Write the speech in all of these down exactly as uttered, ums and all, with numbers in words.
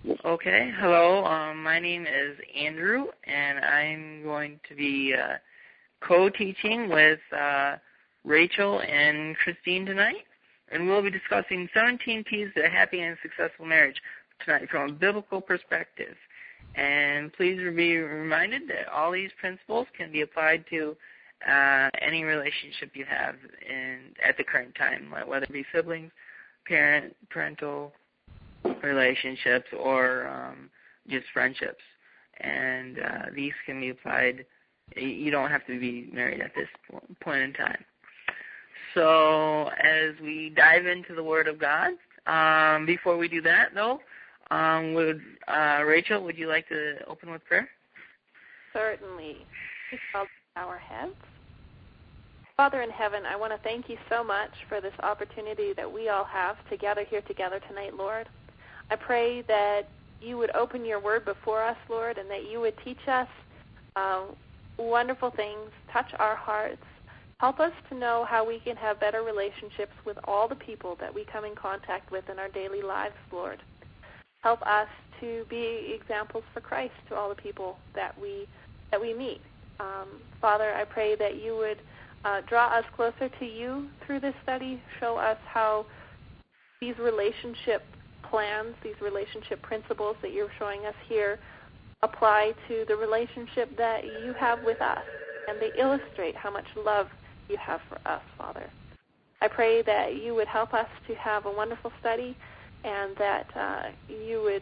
Okay, hello. Um, my name is Andrew, and I'm going to be uh, co-teaching with uh, Rachel and Christine tonight, and we'll be discussing seventeen keys to a happy and successful marriage tonight from a biblical perspective. And please be reminded that all these principles can be applied to uh, any relationship you have in, at the current time, whether it be siblings, parent, parental relationships, or um, just friendships. And uh, these can be applied. You don't have to be married at this point in time. So as we dive into the Word of God, um, before we do that, though, um, would uh, Rachel, would you like to open with prayer? Certainly. Please bow our heads. Father in heaven, I want to thank you so much for this opportunity that we all have to gather here together tonight, Lord. I pray that you would open your word before us, Lord, and that you would teach us uh, wonderful things, touch our hearts, help us to know how we can have better relationships with all the people that we come in contact with in our daily lives, Lord. Help us to be examples for Christ to all the people that we that we meet. Um, Father, I pray that you would uh, draw us closer to you through this study, show us how these relationship plans, these relationship principles that you're showing us here apply to the relationship that you have with us, and they illustrate how much love you have for us, Father. I pray that you would help us to have a wonderful study, and that uh, you would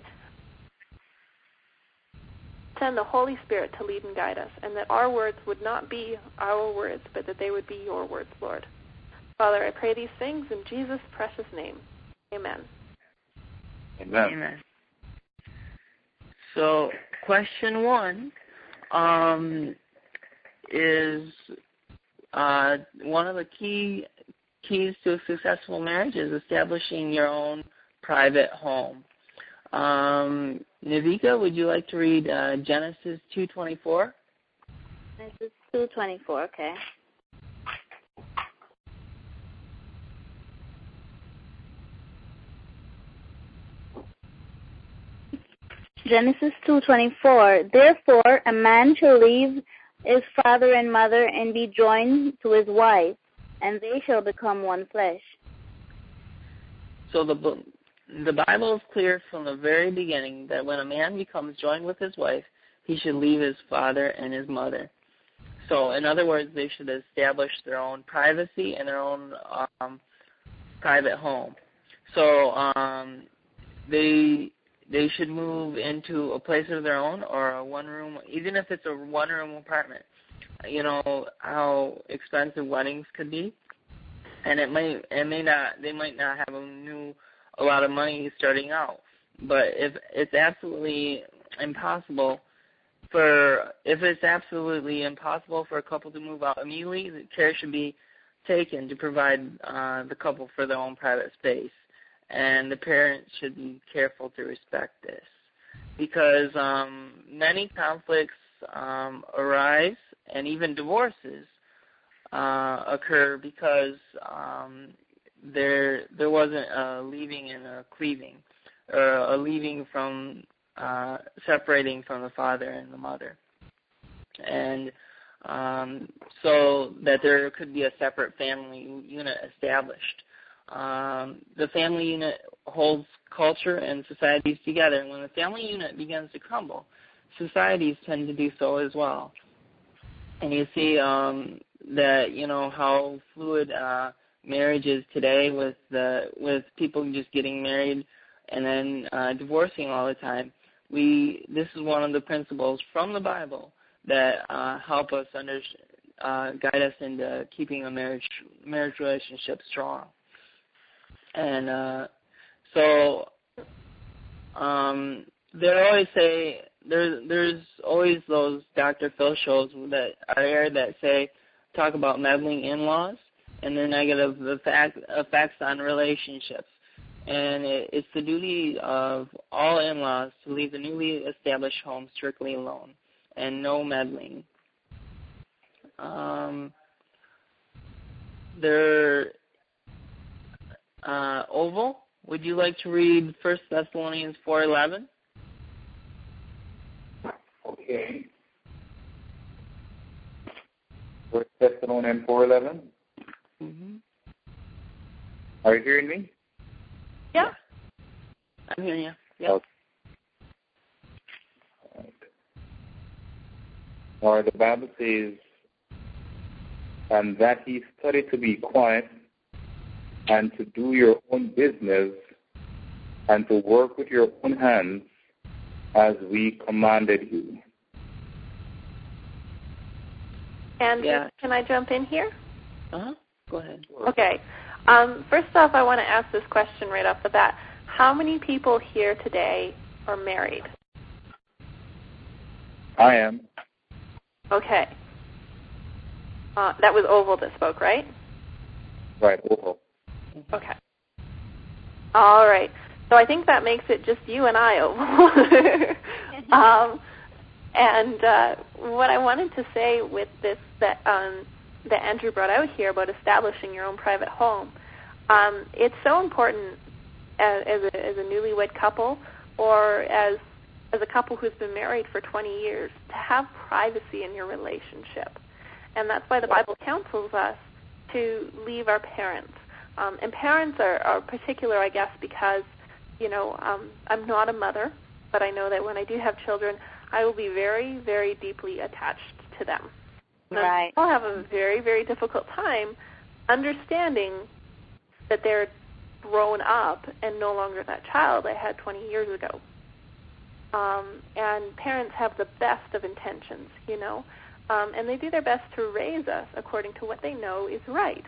send the Holy Spirit to lead and guide us, and that our words would not be our words, but that they would be your words, Lord. Father, I pray these things in Jesus' precious name. Amen. Amen. Amen. So, question one um, is uh, one of the key keys to a successful marriage is establishing your own private home. Um, Navika, would you like to read uh, Genesis two twenty-four? Genesis two twenty-four, okay. Genesis two twenty-four. Therefore, a man shall leave his father and mother and be joined to his wife, and they shall become one flesh. So the the Bible is clear from the very beginning that when a man becomes joined with his wife, he should leave his father and his mother. So, in other words, they should establish their own privacy and their own um, private home. So um, they they should move into a place of their own, or a one-room, even if it's a one-room apartment. You know how expensive weddings could be, and it may it may not they might not have a new a lot of money starting out. But if it's absolutely impossible for if it's absolutely impossible for a couple to move out immediately, the care should be taken to provide uh, the couple for their own private space. And the parents should be careful to respect this, because um, many conflicts um, arise, and even divorces uh, occur because um, there there wasn't a leaving and a cleaving, or a leaving from uh, separating from the father and the mother, and um, so that there could be a separate family unit established. Um, the family unit holds culture and societies together, and when the family unit begins to crumble, societies tend to do so as well. And you see um, that, you know, how fluid uh, marriage is today, with the with people just getting married and then uh, divorcing all the time. We this is one of the principles from the Bible that uh, help us under, uh, guide us into keeping a marriage marriage relationship strong. And uh, so um, they always say there's there's always those Doctor Phil shows that are aired that say talk about meddling in-laws and their negative effect, effects on relationships. And it, it's the duty of all in-laws to leave the newly established home strictly alone and no meddling. Um, there. Uh, Oval, would you like to read First Thessalonians four eleven? Okay. First Thessalonians four eleven. Mm-hmm. Are you hearing me? Yeah. I'm hearing you. Yep. Okay. All right. All right, the Bible says, and that he studied to be quiet and to do your own business and to work with your own hands as we commanded you. And Yeah. can I jump in here? Uh-huh. Go ahead. Okay. Um, first off, I want to ask this question right off the bat. How many people here today are married? I am. Okay. Uh, that was Oval that spoke, right? Right, Oval. Okay. All right. So I think that makes it just you and I, Oval. um, and uh, what I wanted to say with this that um, that Andrew brought out here about establishing your own private home, um, it's so important as, as, a, as a newlywed couple or as as a couple who's been married for twenty years to have privacy in your relationship. And that's why the Bible counsels us to leave our parents. Um, and parents are, are particular, I guess, because, you know, um, I'm not a mother, but I know that when I do have children, I will be very, very deeply attached to them. Right. I'll have a very, very difficult time understanding that they're grown up and no longer that child I had twenty years ago. Um, and parents have the best of intentions, you know, um, and they do their best to raise us according to what they know is right.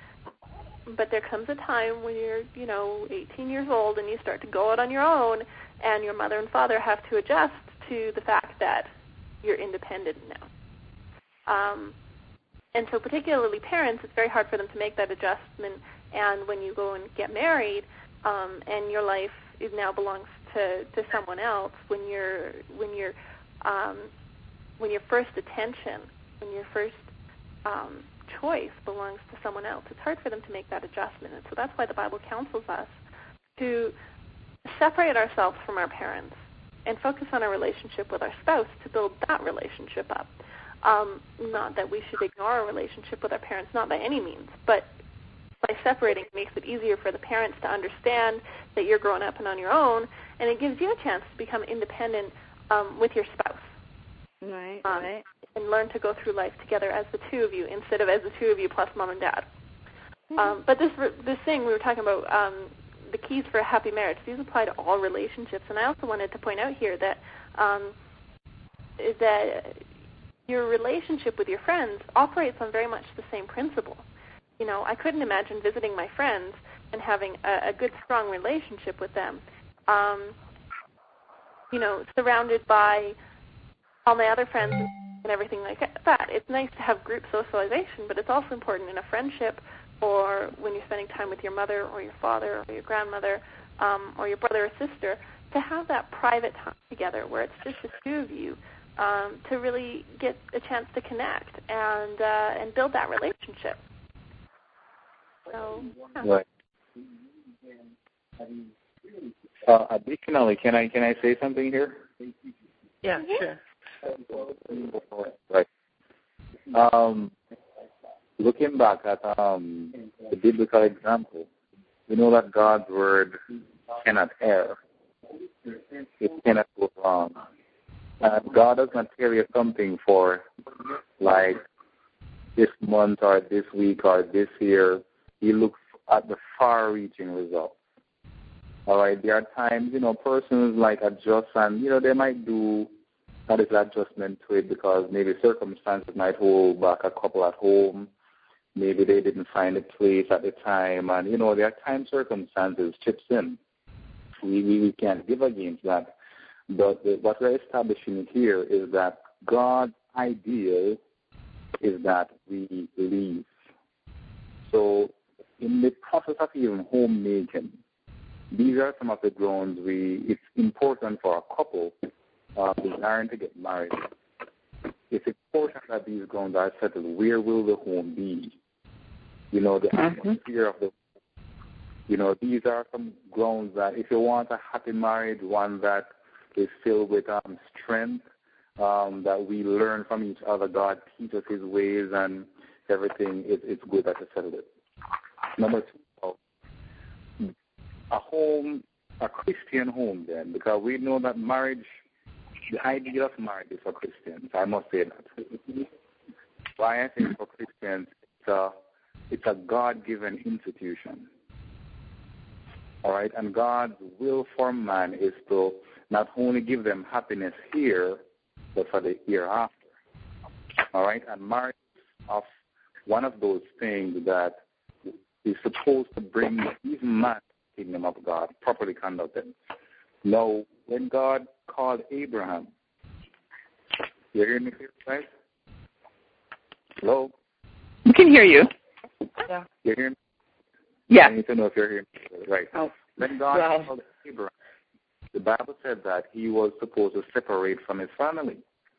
But there comes a time when you're, you know, eighteen years old and you start to go out on your own, and your mother and father have to adjust to the fact that you're independent now. Um, and so particularly parents, it's very hard for them to make that adjustment. And when you go and get married, um, and your life is now belongs to, to someone else, when you're when you're um, when your first attention, when your first um, choice belongs to someone else, it's hard for them to make that adjustment. And so that's why the Bible counsels us to separate ourselves from our parents and focus on our relationship with our spouse to build that relationship up. Um, not that we should ignore our relationship with our parents, not by any means, but by separating it makes it easier for the parents to understand that you're growing up and on your own, and it gives you a chance to become independent um, with your spouse. Right, um, right. And learn to go through life together as the two of you instead of as the two of you plus mom and dad. Mm-hmm. Um, but this this thing we were talking about, um, the keys for a happy marriage, these apply to all relationships. And I also wanted to point out here that um, that your relationship with your friends operates on very much the same principle. You know, I couldn't imagine visiting my friends and having a, a good, strong relationship with them, um, you know, surrounded by all my other friends and everything like that. It's nice to have group socialization, but it's also important in a friendship or when you're spending time with your mother or your father or your grandmother um, or your brother or sister to have that private time together where it's just the two of you um, to really get a chance to connect and uh, and build that relationship. So, yeah. Right. Uh, additionally, can I can I say something here? Yeah, sure. Right. Um, looking back at um, the biblical example, we know that God's word cannot err. It cannot go wrong. And God does not tell you something for like this month or this week or this year. He looks at the far-reaching results. All right, there are times, you know, persons like adjust and, you know, they might do a little adjustment to it because maybe circumstances might hold back a couple at home. Maybe they didn't find a place at the time. And, you know, there are time circumstances chips in. We, we, we can't give against that. But the, what we're establishing here is that God's ideal is that we leave. So in the process of even homemaking, these are some of the grounds we, it's important for a couple uh, desiring to get married. It's important that these grounds are settled. Where will the home be? You know, the Mm-hmm. atmosphere of the, you know, these are some grounds that if you want a happy marriage, one that is filled with um, strength, um, that we learn from each other. God teaches his ways and everything. It, it's good that you settled it. Number two, a home, a Christian home then, because we know that marriage, the idea of marriage is for Christians. I must say that. Why I say for Christians, it's a, it's a God-given institution. All right, and God's will for man is to not only give them happiness here, but for the hereafter. All right, and marriage is of one of those things that is supposed to bring even man to the kingdom of God, properly conducted. Now, when God called Abraham, you hear me, guys? Hello? We can hear you. Yeah. You hear me? Yeah. I need to know if you're hearing me. Right. Oh. When God Well. called Abraham, the Bible said that he was supposed to separate from his family,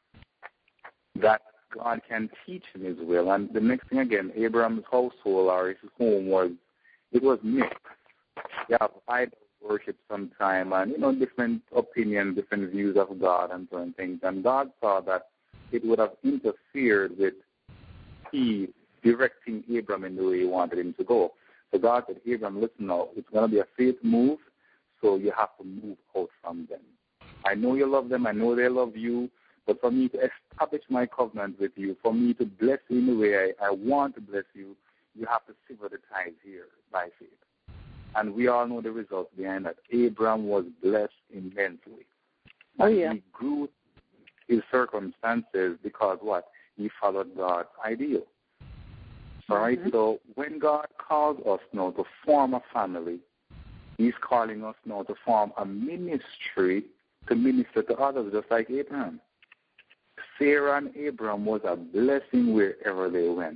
that God can teach him his will. And the next thing again, Abraham's household or his home was, it was mixed. You have idol worship sometime and, you know, different opinions, different views of God and certain things. And God saw that it would have interfered with he directing Abraham in the way he wanted him to go. So God said, Abraham, listen now, it's going to be a faith move, so you have to move out from them. I know you love them, I know they love you, but for me to establish my covenant with you, for me to bless you in the way I, I want to bless you, you have to sever the ties here by faith. And we all know the results behind that. Abraham was blessed immensely. Oh, yeah. He grew his circumstances because what? He followed God's ideal. All right, mm-hmm. So when God calls us now to form a family, he's calling us now to form a ministry to minister to others, just like Abraham. Sarah and Abraham was a blessing wherever they went.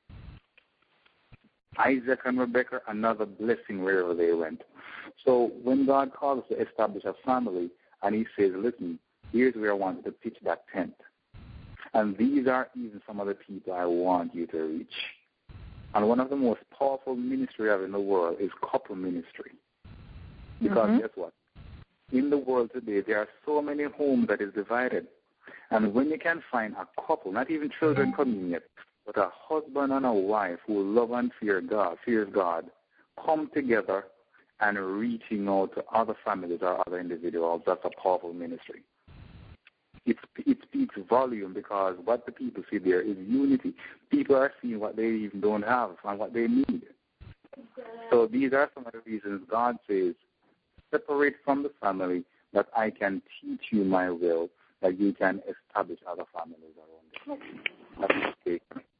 Isaac and Rebekah, another blessing wherever they went. So when God calls us to establish a family, and he says, listen, here's where I want you to pitch that tent. And these are even some of the people I want you to reach. And one of the most powerful ministry I have in the world is couple ministry. Because mm-hmm. guess what? In the world today, there are so many homes that is divided. And when you can find a couple, not even children coming yet, but a husband and a wife who love and fear God, fears God, come together and reaching out to other families or other individuals, that's a powerful ministry. It, it speaks volume because what the people see there is unity. People are seeing what they even don't have and what they need. So these are some of the reasons God says, separate from the family that I can teach you my will, that you can establish other families around you. That's the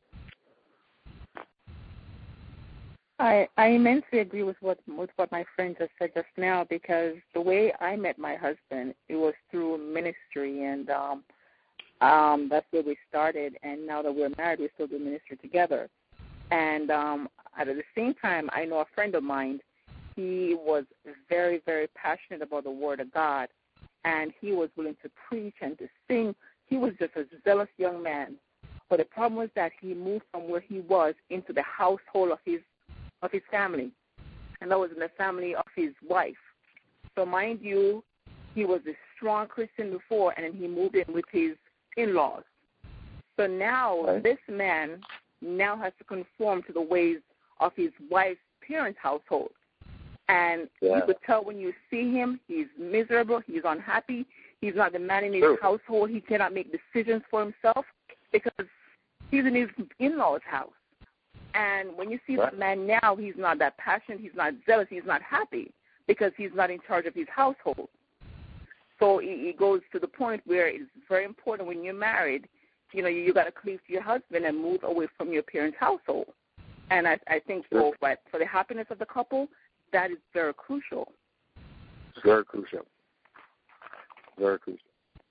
I, I immensely agree with what with what my friend just said just now, because the way I met my husband, it was through ministry, and um, um, that's where we started. And now that we're married, we still do ministry together. And um, at the same time, I know a friend of mine. He was very, very passionate about the Word of God, and he was willing to preach and to sing. He was just a zealous young man. But the problem was that he moved from where he was into the household of his of his family, and that was in the family of his wife. So mind you, he was a strong Christian before, and then he moved in with his in-laws. So now right. this man now has to conform to the ways of his wife's parents' household. And yeah. you could tell when you see him, he's miserable, he's unhappy, he's not the man in his True. household, he cannot make decisions for himself because he's in his in-laws' house. And when you see right. that man now, he's not that passionate, he's not zealous, he's not happy because he's not in charge of his household. So it goes to the point where it's very important when you're married, you know, you, you got to cleave to your husband and move away from your parents' household. And I, I think for, for the happiness of the couple, that is very crucial. Very crucial. Very crucial.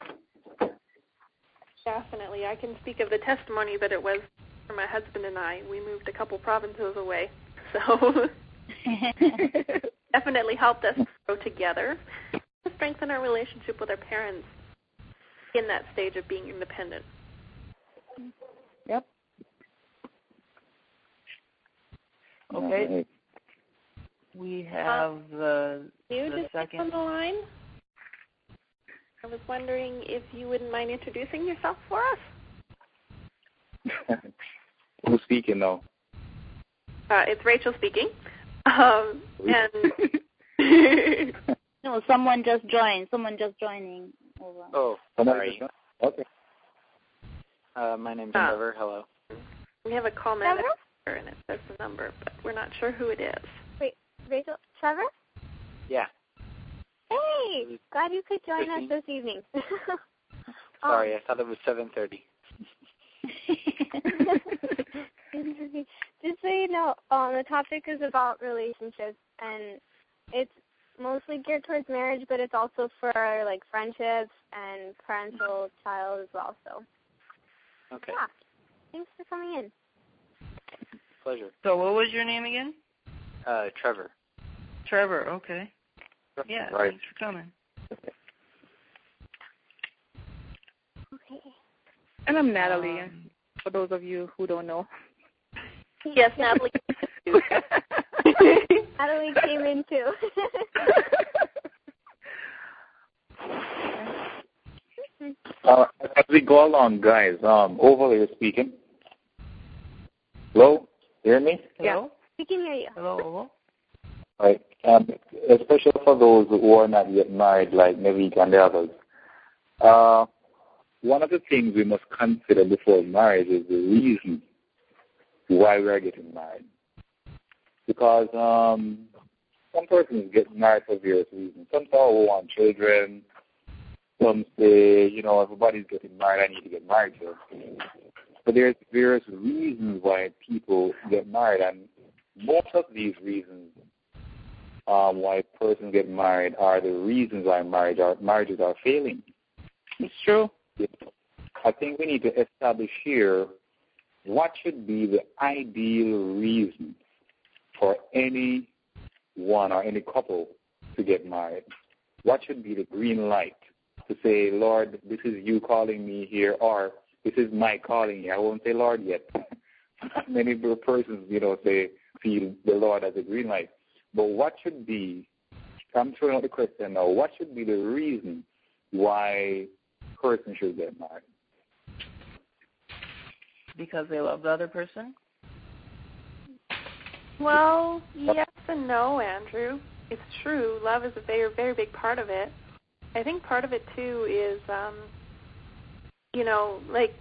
Definitely. I can speak of the testimony that it was for my husband and I. We moved a couple provinces away. So definitely helped us grow together to strengthen our relationship with our parents in that stage of being independent. Yep. Okay. We have the, you the just second on the line. was wondering if you wouldn't mind introducing yourself for us. Who's speaking now? Uh, it's Rachel speaking. Um, and no, someone just joined. Someone just joining. Over. Oh, sorry. Okay. Uh, my name's uh, Trevor. Hello. We have a comment and it says the number, but we're not sure who it is. Wait, Rachel, Trevor? Yeah. Hey, glad you could join us this evening. Sorry, um, I thought it was seven thirty. Just so you know, um, the topic is about relationships, and it's mostly geared towards marriage, but it's also for like friendships and parental child as well. So, okay. Yeah, thanks for coming in. Pleasure. So, what was your name again? Uh, Trevor. Trevor. Okay. Yeah. Right. Thanks for coming. Okay. And I'm Natalie, Um, for those of you who don't know. Yes, Natalie. Natalie came in too. uh, as we go along, guys, um, overly speaking. Hello? Hear me? Hello? We can hear you. Hello, hello? Right. Um, especially for those who are not yet married, like Navik and the others. Uh, one of the things we must consider before marriage is the reason why we are getting married. Because um, some persons get married for various reasons. Some say, oh, we want children. Some say, you know, everybody's getting married, I need to get married to. But there's various reasons why people get married, and most of these reasons um, why persons get married are the reasons why marriage are, marriages are failing. It's true. I think we need to establish here what should be the ideal reason for any one or any couple to get married. What should be the green light to say, Lord, this is you calling me here, or this is my calling here. I won't say Lord yet. Many persons, you know, say, feel the Lord as a green light. But what should be, I'm throwing out the question now, what should be the reason why a person should get married? Because they love the other person? Well, yes and no, Andrew. It's true. Love is a very, very big part of it. I think part of it, too, is, um, you know, like,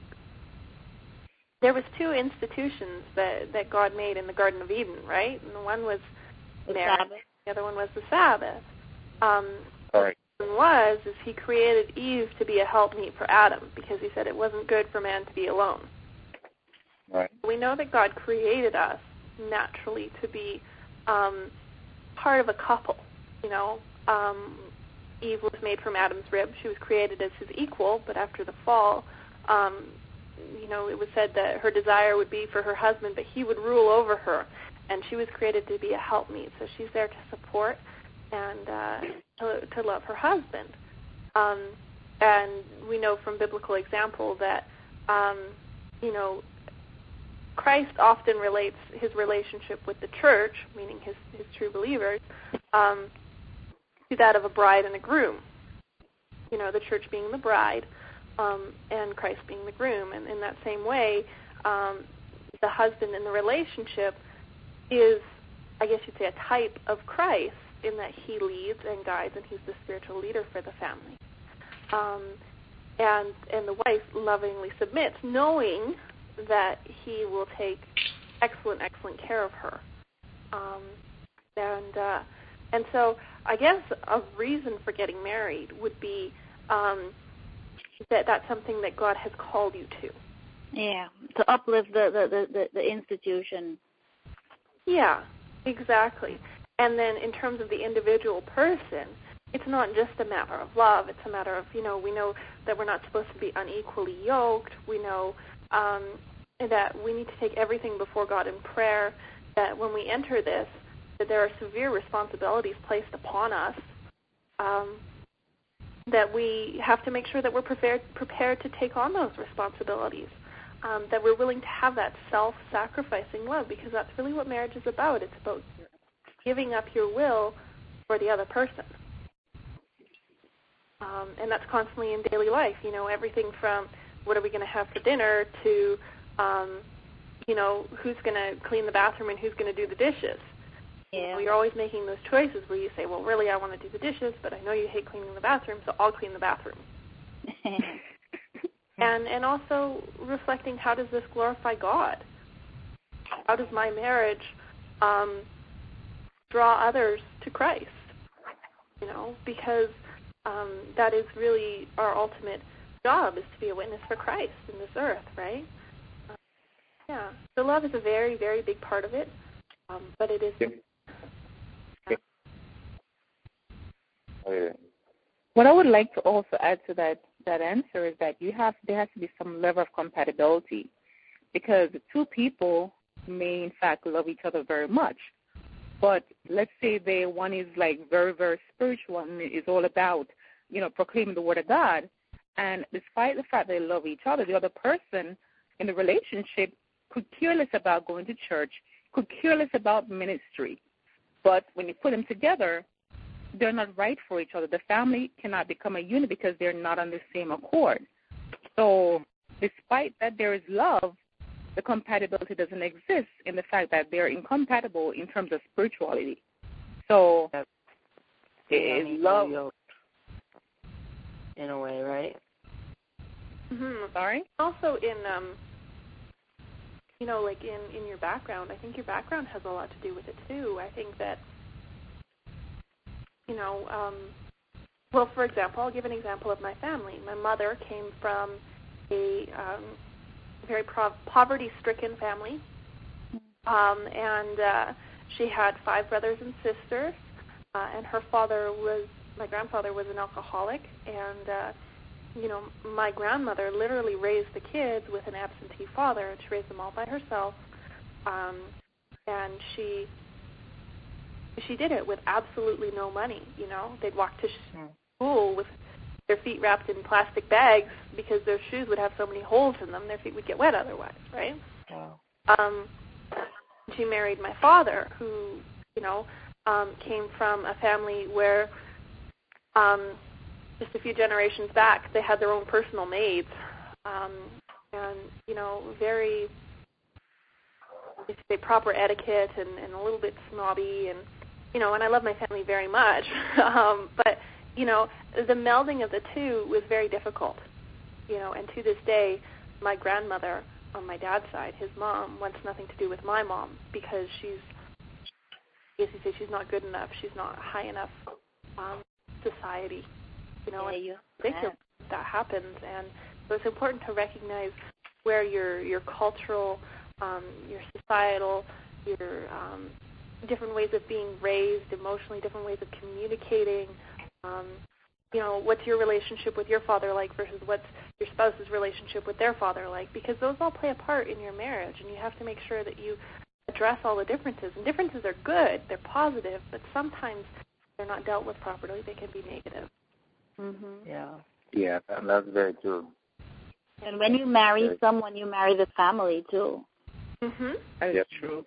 there was two institutions that, that God made in the Garden of Eden, right? And one was The marriage. Sabbath. The other one was the Sabbath. Um, All right. What was is he created Eve to be a helpmeet for Adam because he said it wasn't good for man to be alone. Right. We know that God created us naturally to be um, part of a couple. You know, um, Eve was made from Adam's rib. She was created as his equal, but after the fall, um, you know, it was said that her desire would be for her husband, but he would rule over her, and she was created to be a helpmeet. So she's there to support and uh, to, to love her husband. Um, and we know from biblical example that, um, you know, Christ often relates his relationship with the church, meaning his, his true believers, um, to that of a bride and a groom. You know, the church being the bride um, and Christ being the groom. And in that same way, um, the husband in the relationship is, I guess you'd say, a type of Christ in that he leads and guides, and he's the spiritual leader for the family. Um, and and the wife lovingly submits, knowing that he will take excellent, excellent care of her. Um, and uh, and so I guess a reason for getting married would be um, that that's something that God has called you to. Yeah, to uplift the, the, the, the, the institution. Yeah, exactly. And then in terms of the individual person, it's not just a matter of love. It's a matter of, you know, we know that we're not supposed to be unequally yoked. We know um, that we need to take everything before God in prayer, that when we enter this, that there are severe responsibilities placed upon us, um, that we have to make sure that we're prepared, prepared to take on those responsibilities, um, that we're willing to have that self-sacrificing love, because that's really what marriage is about. It's about giving up your will for the other person. Um, and that's constantly in daily life, you know, everything from what are we going to have for dinner to, um, you know, who's going to clean the bathroom and who's going to do the dishes. Yeah. You know, you're always making those choices where you say, well, really, I want to do the dishes, but I know you hate cleaning the bathroom, so I'll clean the bathroom. and and also reflecting, how does this glorify God? How does my marriage um, draw others to Christ? You know, because um, that is really our ultimate job, is to be a witness for Christ in this earth, right? Uh, yeah. So love is a very, very big part of it, um, but it is. Yeah. Yeah. Oh, yeah. What I would like to also add to that, that answer is that you have there has to be some level of compatibility, because the two people may in fact love each other very much, but let's say they one is like very, very spiritual and is all about, you know, proclaiming the word of God, and despite the fact they love each other, the other person in the relationship could care less about going to church, could care less about ministry. But when you put them together, they're not right for each other. The family cannot become a unit because they're not on the same accord. So despite that there is love, the compatibility doesn't exist in the fact that they're incompatible in terms of spirituality. So it is love. In a way, right? Mm-hmm. Sorry? Also in, um, you know, like in, in your background, I think your background has a lot to do with it too. I think that, you know, um, well, for example, I'll give an example of my family. My mother came from a um, very pro- poverty-stricken family, um, and uh, she had five brothers and sisters, uh, and her father was, my grandfather was an alcoholic, and, uh, you know, my grandmother literally raised the kids with an absentee father, and she raised them all by herself, um, and she she did it with absolutely no money, you know. They'd walk to school with their feet wrapped in plastic bags because their shoes would have so many holes in them, their feet would get wet otherwise, right? Wow. Um, she married my father, who, you know, um, came from a family where um, just a few generations back, they had their own personal maids, um, and, you know, very, they say, proper etiquette and, and a little bit snobby, and, you know, and I love my family very much, um, but, you know, the melding of the two was very difficult, you know, and to this day, my grandmother on my dad's side, his mom, wants nothing to do with my mom because she's, I guess you say, she's not good enough, she's not high enough um, society, you know, Yeah, and you, ridiculous that happens, and so it's important to recognize where your your cultural, um, your societal, your um, different ways of being raised emotionally, different ways of communicating. Um, you know, what's your relationship with your father like versus what's your spouse's relationship with their father like? Because those all play a part in your marriage, and you have to make sure that you address all the differences. And differences are good; they're positive, but sometimes they're not dealt with properly. They can be negative. Mm-hmm. Yeah. Yeah, and that's very true. And when you marry very someone, you marry the family too. Mm-hmm. That's yep. true.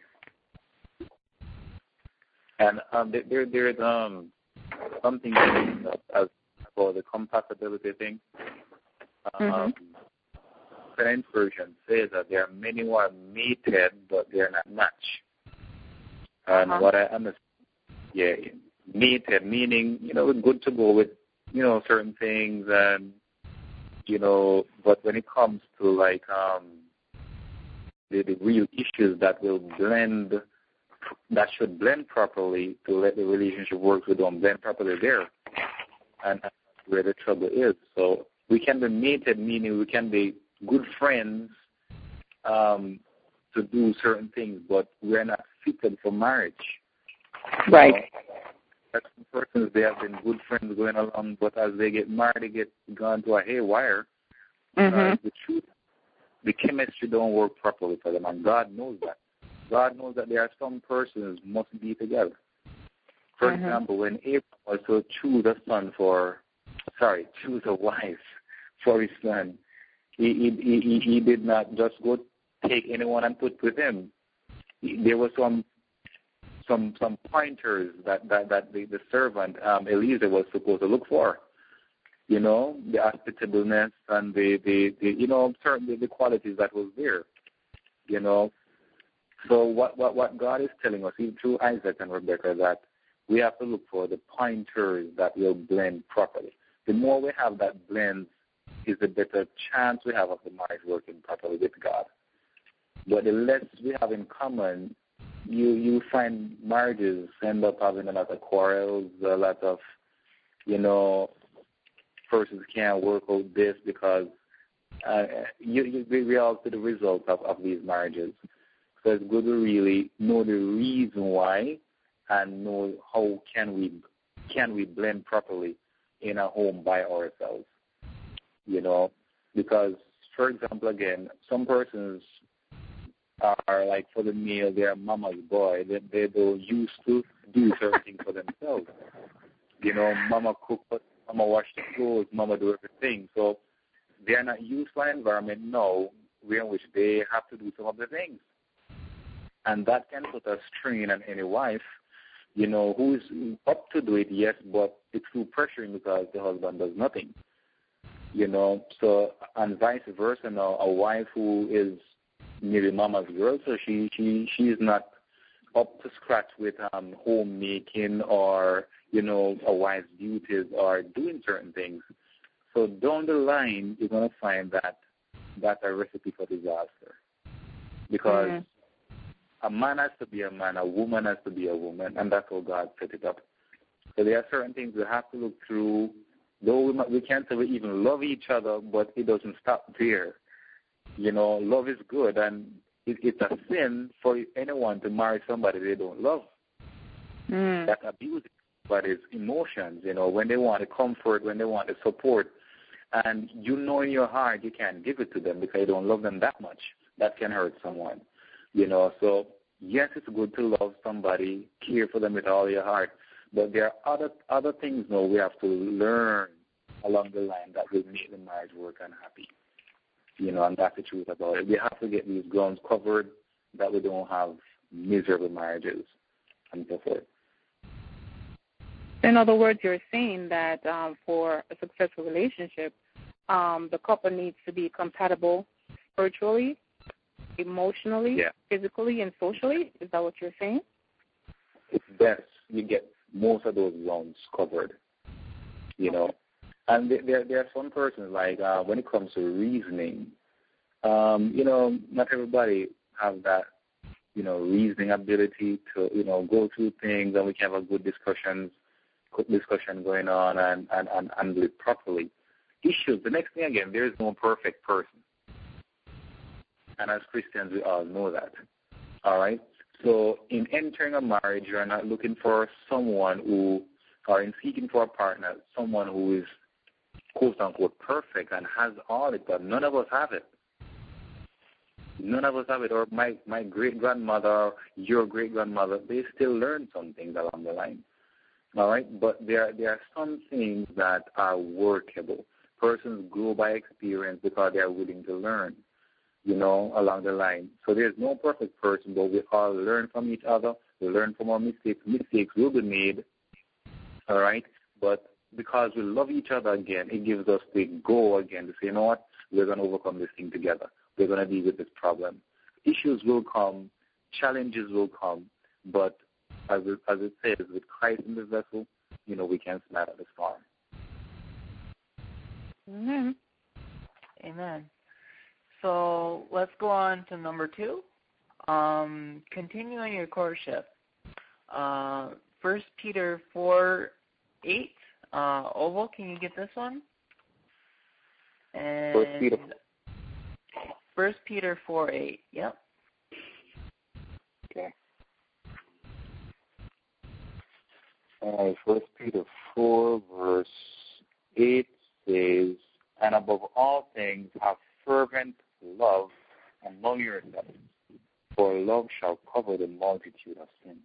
And um, there, there's um something as about the compatibility thing. Um, mm-hmm. French version says that there are many who are mated, but they are not matched. And uh-huh. what I understand, yeah, mated meaning, you know, good to go with, you know, certain things, and you know, but when it comes to like um the, the real issues that will blend, that should blend properly to let the relationship work, we don't blend properly there, and that's where the trouble is. So we can be mated, meaning we can be good friends um, to do certain things, but we're not fitted for marriage. Right. You know, some persons, they have been good friends going along, but as they get married, they get gone to a haywire. Mm-hmm. Uh, the truth, the chemistry don't work properly for them, and God knows that. God knows that there are some persons who must be together. For mm-hmm. example, when Abraham was to choose a son for, sorry, choose a wife for his son, he he he, he did not just go take anyone and put with him. He, there were some some some pointers that that, that the, the servant um, Eliezer was supposed to look for. you know, the hospitableness and the, the, the you know, certainly the qualities that was there, you know. So what, what, what God is telling us, even through Isaac and Rebecca, that we have to look for the pointers that will blend properly. The more we have that blend, is the better chance we have of the marriage working properly with God. But the less we have in common, you you find marriages end up having a lot of quarrels, a lot of, you know, persons can't work out this because uh, you, you, we all see the result of, of these marriages. So it's good to really know the reason why and know how can we can we blend properly in a home by ourselves. You know, because, for example, again, some persons are like, for the male, they're mama's boy. They, they don't used to do certain things for themselves. You know, mama cook, mama wash the clothes, mama do everything. So they're not used to an environment now in which they have to do some of the things. And that can put a strain on any wife, you know, who is up to do it, yes, but it's too pressuring because the husband does nothing. You know, so, and vice versa now, a wife who is maybe mama's girl, so she, she, she is not up to scratch with um, homemaking or, you know, a wife's duties or doing certain things. So down the line, you're going to find that that's a recipe for disaster. Because mm-hmm. a man has to be a man, a woman has to be a woman, and that's how God set it up. So there are certain things we have to look through. Though we, we can't say we even love each other, but it doesn't stop there. You know, love is good, and it, it's a sin for anyone to marry somebody they don't love. Mm. That's abusing somebody's emotions, you know, when they want the comfort, when they want the support. And you know in your heart you can't give it to them because you don't love them that much. That can hurt someone, you know. So, yes, it's good to love somebody, care for them with all your heart. But there are other other things now we have to learn along the line that will make the marriage work and happy. You know, and that's the truth about it. We have to get these grounds covered that we don't have miserable marriages and so forth. In other words, you're saying that um, for a successful relationship, um, the couple needs to be compatible spiritually, emotionally, yeah. physically, and socially. Is that what you're saying? It's best you get most of those grounds covered, you know. And there, there are some persons, like uh, when it comes to reasoning, um, you know, not everybody have that, you know, reasoning ability to, you know, go through things and we can have a good discussions, good discussion going on and, and, and handle it properly. Issues, the next thing again, there is no perfect person. And as Christians, we all know that, all right? So in entering a marriage, you're not looking for someone who, or in seeking for a partner, someone who is quote-unquote perfect and has all it, but none of us have it. None of us have it. Or my, my great-grandmother, your great-grandmother, they still learn some things along the line, all right? But there, there are some things that are workable. Persons grow by experience because they are willing to learn, you know, along the line. So there's no perfect person, but we all learn from each other. We learn from our mistakes. Mistakes will be made, all right? But because we love each other again, it gives us the go again to say, you know what, we're going to overcome this thing together. We're going to deal with this problem. Issues will come. Challenges will come. But as it, as it says, with Christ in the vessel, you know, we can smile at the storm. Mm-hmm. Amen. So let's go on to number two. Um, continuing your courtship. Uh, First Peter four eight. Uh, Oval, can you get this one? And First Peter. First Peter four eight. Yep. Okay. Uh, First Peter four verse eight says, "And above all things, have fervent love among yourselves, for love shall cover the multitude of sins."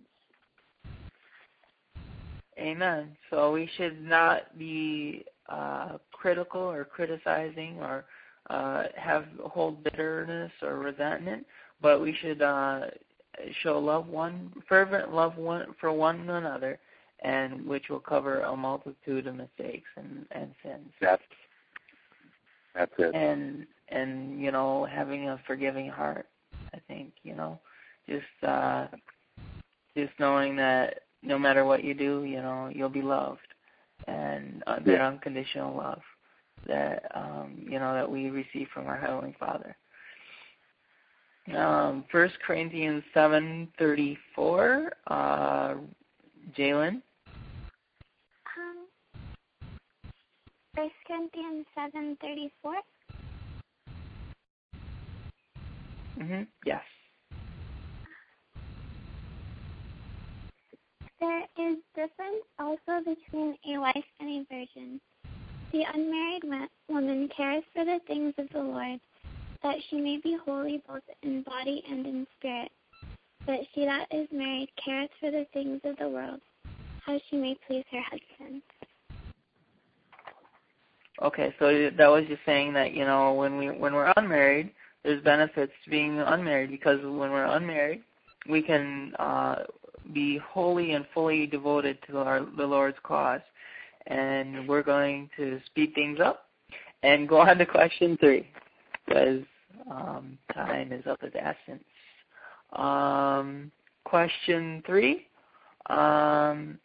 Amen. So we should not be uh, critical or criticizing or uh, have hold bitterness or resentment, but we should uh, show love one fervent love one for one another, and which will cover a multitude of mistakes and, and sins. That's, that's it. And, and, you know, having a forgiving heart, I think, you know, just, uh, just knowing that no matter what you do, you know, you'll be loved, and uh, that yeah. unconditional love that, um, you know, that we receive from our Heavenly Father. Um, First Corinthians seven thirty-four, uh, Jalen. Um, First Corinthians seven thirty-four. Mm-hmm. Yes. There is difference also between a wife and a virgin. The unmarried woman cares for the things of the Lord, that she may be holy both in body and in spirit. But she that is married careth for the things of the world, how she may please her husband. Okay, so that was just saying that, you know, when we when we're unmarried, there's benefits to being unmarried, because when we're unmarried, we can uh, be wholly and fully devoted to our the Lord's cause. And we're going to speed things up and go on to question three, because um, time is of the essence. Um, question three. Um,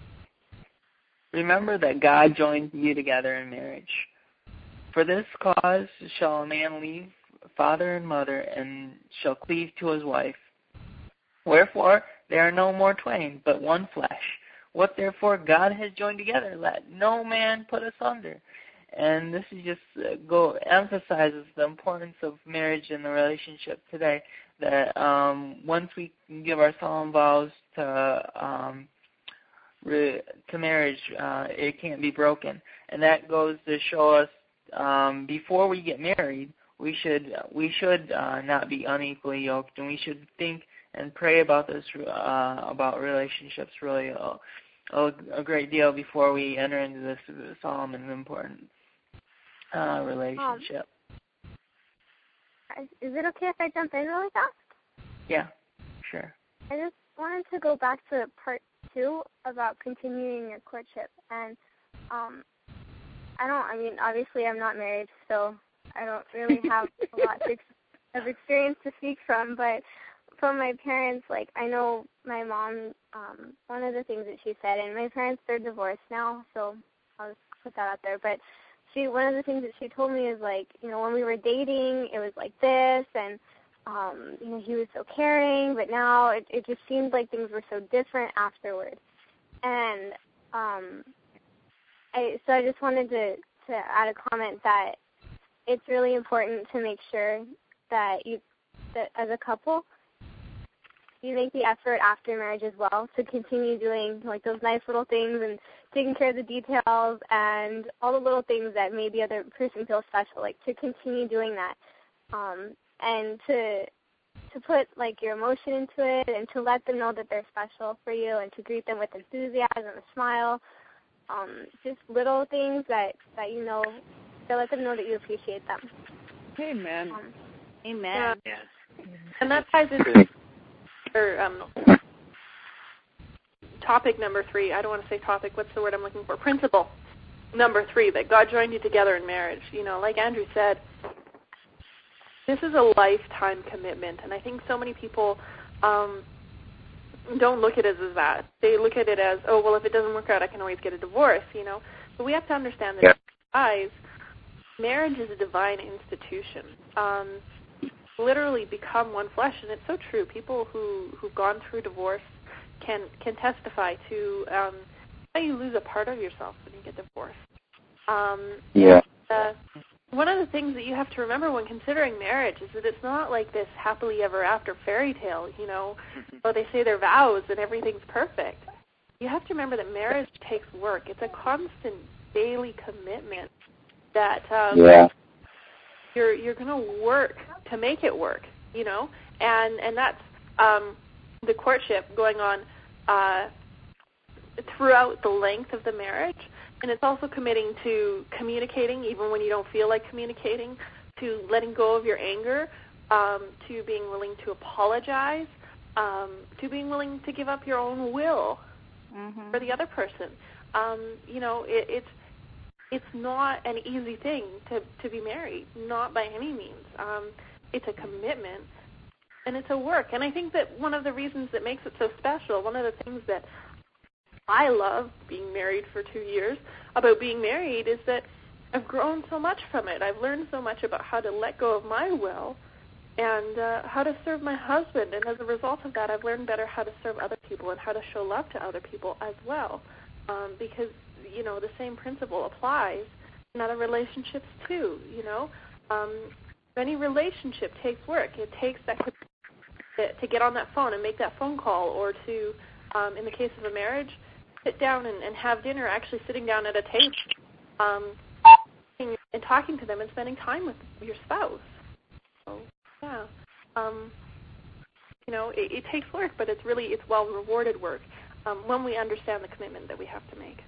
remember that God joined you together in marriage. For this cause shall a man leave father and mother, and shall cleave to his wife. Wherefore they are no more twain, but one flesh. What therefore God has joined together, let no man put asunder. And this is just uh, go emphasizes the importance of marriage in the relationship today. That um, once we give our solemn vows to um, re, to marriage, uh, it can't be broken. And that goes to show us um, before we get married, we should we should uh, not be unequally yoked, and we should think and pray about this uh, about relationships really a, a great deal before we enter into this solemn and important uh, relationship. Um, is it okay if I jump in really fast? Yeah, sure. I just wanted to go back to part two about continuing your courtship, and um, I don't. I mean, obviously, I'm not married, so I don't really have a lot of experience to speak from, but from my parents, like, I know my mom, um, one of the things that she said, and my parents, they're divorced now, so I'll just put that out there, but she, one of the things that she told me is, like, you know, when we were dating, it was like this, and, um, you know, he was so caring, but now it, it just seemed like things were so different afterwards. And um, I, so I just wanted to, to add a comment that it's really important to make sure that you, that as a couple, you make the effort after marriage as well to continue doing like those nice little things and taking care of the details and all the little things that made the other person feel special. Like to continue doing that, um, and to to put like your emotion into it, and to let them know that they're special for you, and to greet them with enthusiasm and a smile. Um, just little things that that you know, to let them know that you appreciate them. Amen. Um, Amen. Yeah. And that ties into or, um, topic number three. I don't want to say topic. What's the word I'm looking for? Principle number three, that God joined you together in marriage. You know, like Andrew said, this is a lifetime commitment. And I think so many people um, don't look at it as that. They look at it as, oh, well, if it doesn't work out, I can always get a divorce, you know. But we have to understand that yeah. guys, marriage is a divine institution. Um literally become one flesh, and it's so true. People who, who've gone through divorce can can testify to um, how you lose a part of yourself when you get divorced. Um, yeah. And, uh, one of the things that you have to remember when considering marriage is that it's not like this happily ever after fairy tale, you know, or they say their vows and everything's perfect. You have to remember that marriage takes work. It's a constant daily commitment that um, yeah. you're you're going to work to make it work, you know, and and that's um, the courtship going on uh, throughout the length of the marriage, and it's also committing to communicating even when you don't feel like communicating, to letting go of your anger, um, to being willing to apologize, um, to being willing to give up your own will mm-hmm. for the other person. Um, you know, it, it's it's not an easy thing to, to be married, not by any means. Um, it's a commitment, and it's a work. And I think that one of the reasons that makes it so special, one of the things that I love being married for two years about being married is that I've grown so much from it. I've learned so much about how to let go of my will and uh, how to serve my husband. And as a result of that, I've learned better how to serve other people and how to show love to other people as well. Um, because, you know, the same principle applies in other relationships too, you know. Um, any relationship takes work. It takes that to get on that phone and make that phone call, or to, um, in the case of a marriage, sit down and, and have dinner, actually sitting down at a table um, and talking to them and spending time with your spouse. So, yeah. Um, you know, it, it takes work, but it's really, it's well-rewarded work um, when we understand the commitment that we have to make.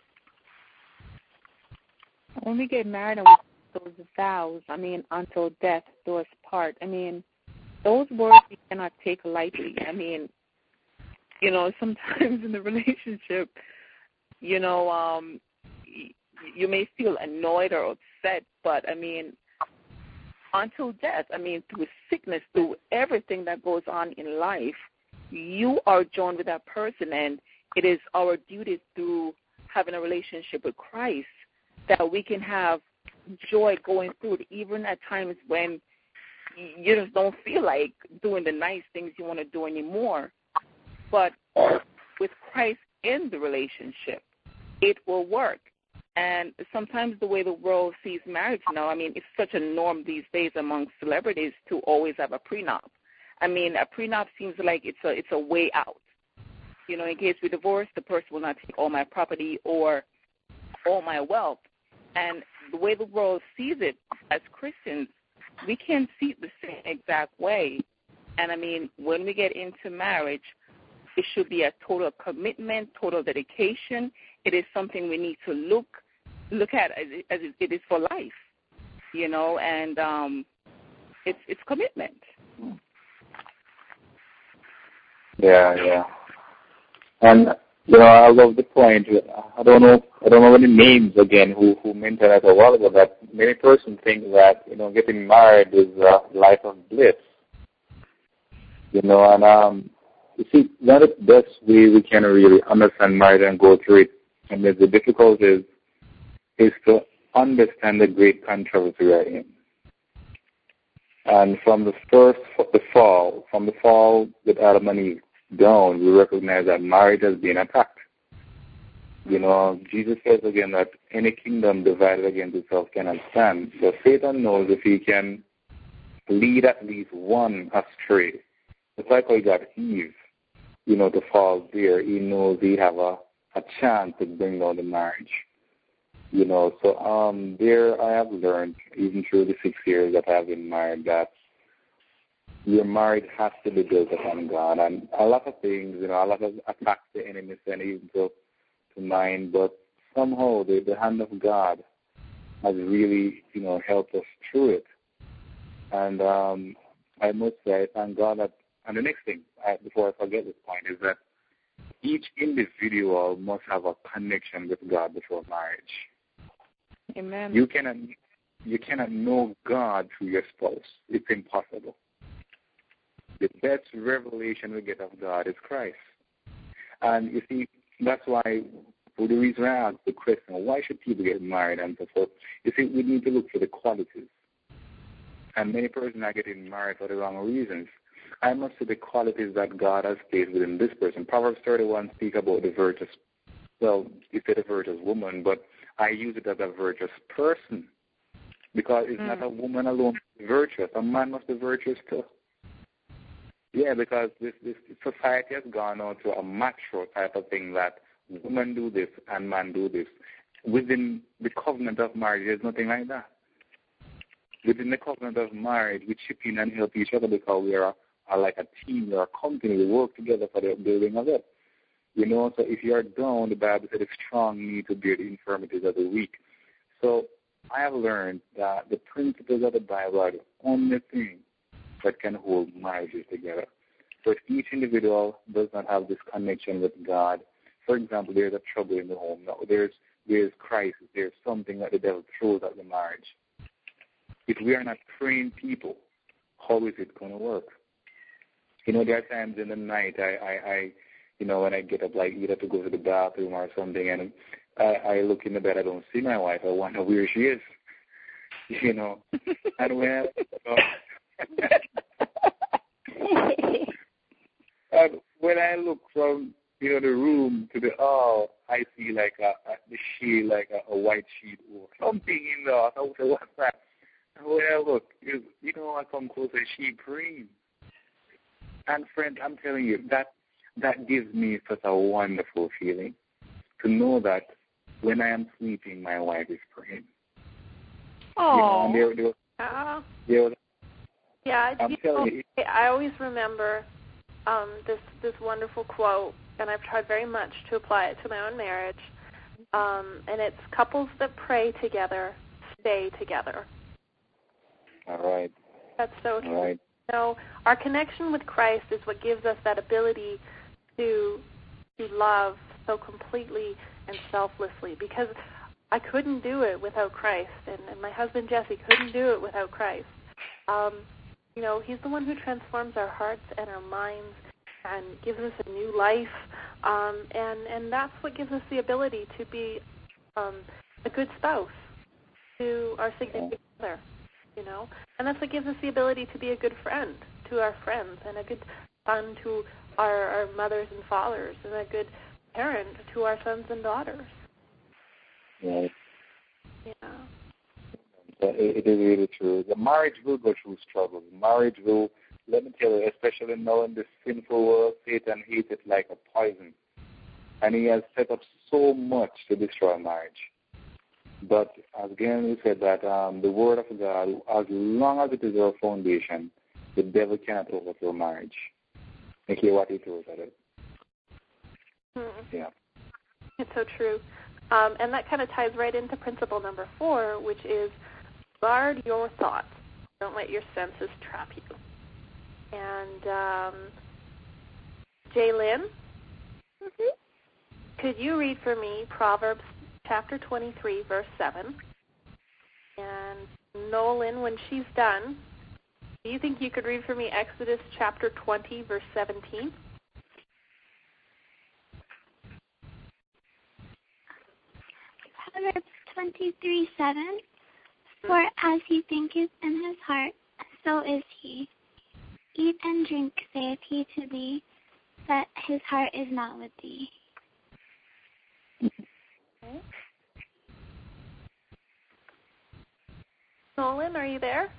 When we get married and we those vows, I mean, until death do us part, I mean, those words we cannot take lightly. I mean, you know, sometimes in the relationship, you know, um, you may feel annoyed or upset, but, I mean, until death, I mean, through sickness, through everything that goes on in life, you are joined with that person, and it is our duty through having a relationship with Christ that we can have joy going through it, even at times when you just don't feel like doing the nice things you want to do anymore. But with Christ in the relationship, it will work. And sometimes the way the world sees marriage now, I mean, it's such a norm these days among celebrities to always have a prenup. I mean, a prenup seems like it's a it's a way out. You know, in case we divorce, the person will not take all my property or all my wealth. And the way the world sees it as Christians, we can see it the same exact way. And, I mean, when we get into marriage, it should be a total commitment, total dedication. It is something we need to look look at as it, as it is for life, you know, and um, it's it's commitment. Yeah, yeah. And, you know, I love the point. I don't know I don't know any names, again, who, who mentioned it a while ago, that many persons think that, you know, getting married is a life of bliss. You know, and, um, you see, one of the best way we can really understand marriage and go through it, and the difficulty is, is to understand the great controversy we are in. And from the first, the fall, from the fall with Adam and Eve down, we recognize that marriage has been attacked. You know, Jesus says again that any kingdom divided against itself cannot stand. So Satan knows if he can lead at least one astray, it's like how he got Eve, you know, to fall there. He knows he have a, a chance to bring down the marriage. You know, so um, there I have learned, even through the six years that I've been married, that your marriage has to be built upon God. And a lot of things, you know, a lot of attacks the enemy send even to, to mind, but somehow the, the hand of God has really, you know, helped us through it. And um, I must say, I thank God that, and the next thing, I, before I forget this point, is that each individual must have a connection with God before marriage. Amen. You cannot, you cannot know God through your spouse. It's impossible. The best revelation we get of God is Christ. And you see, that's why, for the reason I asked the question, why should people get married and so forth, you see, we need to look for the qualities. And many persons are getting married for the wrong reasons. I must say the qualities that God has placed within this person. Proverbs thirty-one speaks about the virtuous, well, you said a virtuous woman, but I use it as a virtuous person, because it's mm. not a woman alone virtuous. A man must be virtuous too. Yeah, because this, this society has gone on to a macho type of thing that women do this and men do this. Within the covenant of marriage, there's nothing like that. Within the covenant of marriage, we chip in and help each other because we are, are like a team, we are a company, we work together for the building of it. You know, so if you are down, the Bible said it's strong need to bear the infirmities of the weak. So I have learned that the principles of the Bible are the only thing that can hold marriages together. So if each individual does not have this connection with God, for example, there's a trouble in the home. Now, there's there's crisis. There's something that the devil throws at the marriage. If we are not praying people, how is it going to work? You know, there are times in the night I, I, I, you know, when I get up, like either to go to the bathroom or something, and I, I look in the bed, I don't see my wife. I wonder where she is. You know, and when I, and when I look from, you know, the room to the hall, I see like a, a the sheet, like a, a white sheet or something in the house. I would say, what's that? And when I look, you, you know, I come closer, she praying. And friend, I'm telling you, that that gives me such a wonderful feeling to know that when I am sleeping, my wife is praying. Oh, you know, there, there, yeah. There, yeah. I'm you telling know, you. I always remember um, this this wonderful quote, and I've tried very much to apply it to my own marriage. Um, and it's couples that pray together stay together. All right. That's so true. All right. So our connection with Christ is what gives us that ability to to love so completely and selflessly, because I couldn't do it without Christ, and, and my husband Jesse couldn't do it without Christ. Um, you know, he's the one who transforms our hearts and our minds and gives us a new life, um, and, and that's what gives us the ability to be um, a good spouse to our significant other, you know, and that's what gives us the ability to be a good friend to our friends and a good son to our, our mothers and fathers and a good parent to our sons and daughters. Right. Yeah. It, it is really true. The marriage will go through struggles. Marriage will, let me tell you, especially now in this sinful world, Satan hates it like a poison. And he has set up so much to destroy marriage. But again, we said that um, the Word of God, as long as it is our foundation, the devil cannot overthrow marriage. Make it what he throws at it. Mm-hmm. Yeah. It's so true. Um, and that kind of ties right into principle number four, which is guard your thoughts. Don't let your senses trap you. And um, Jaylyn, mm-hmm. could you read for me Proverbs chapter twenty-three, verse seven? And Nolan, when she's done, do you think you could read for me Exodus chapter twenty, verse seventeen? Proverbs twenty-three, seven. For as he thinketh in his heart, so is he. Eat and drink, saith he to thee, that his heart is not with thee. Okay. Nolan, are you there?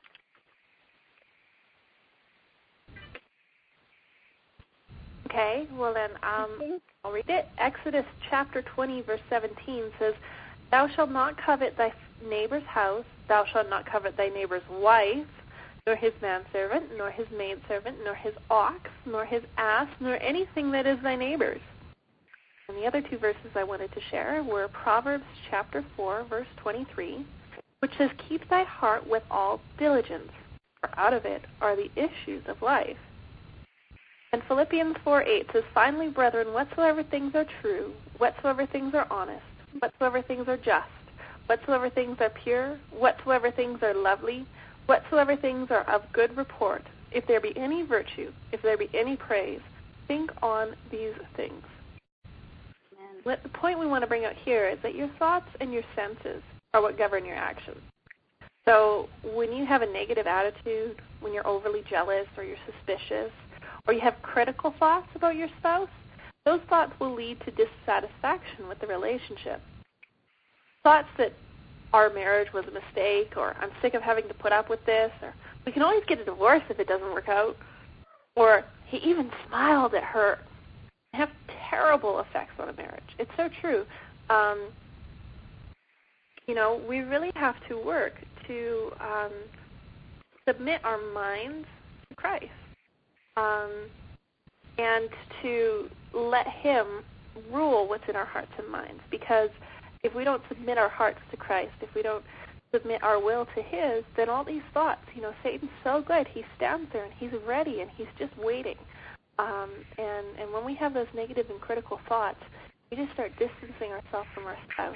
Okay, well then, um, I'll read it. Exodus chapter twenty, verse seventeen says, Thou shalt not covet thy neighbor's house, thou shalt not covet thy neighbor's wife, nor his manservant, nor his maidservant, nor his ox, nor his ass, nor anything that is thy neighbor's. And the other two verses I wanted to share were Proverbs chapter four, verse twenty-three, which says, Keep thy heart with all diligence, for out of it are the issues of life. And Philippians four eight says, Finally, brethren, whatsoever things are true, whatsoever things are honest, whatsoever things are just, whatsoever things are pure, whatsoever things are lovely, whatsoever things are of good report, if there be any virtue, if there be any praise, think on these things. What the point we want to bring out here is that your thoughts and your senses are what govern your actions. So when you have a negative attitude, when you're overly jealous or you're suspicious, or you have critical thoughts about your spouse, those thoughts will lead to dissatisfaction with the relationship. Thoughts that our marriage was a mistake, or I'm sick of having to put up with this, or we can always get a divorce if it doesn't work out, or he even smiled at her, have terrible effects on a marriage. It's so true. Um, you know, we really have to work to um, submit our minds to Christ. Um, and to let him rule what's in our hearts and minds. Because if we don't submit our hearts to Christ, if we don't submit our will to his, then all these thoughts, you know, Satan's so good. He stands there and he's ready and he's just waiting. Um, and, and when we have those negative and critical thoughts, we just start distancing ourselves from our spouse.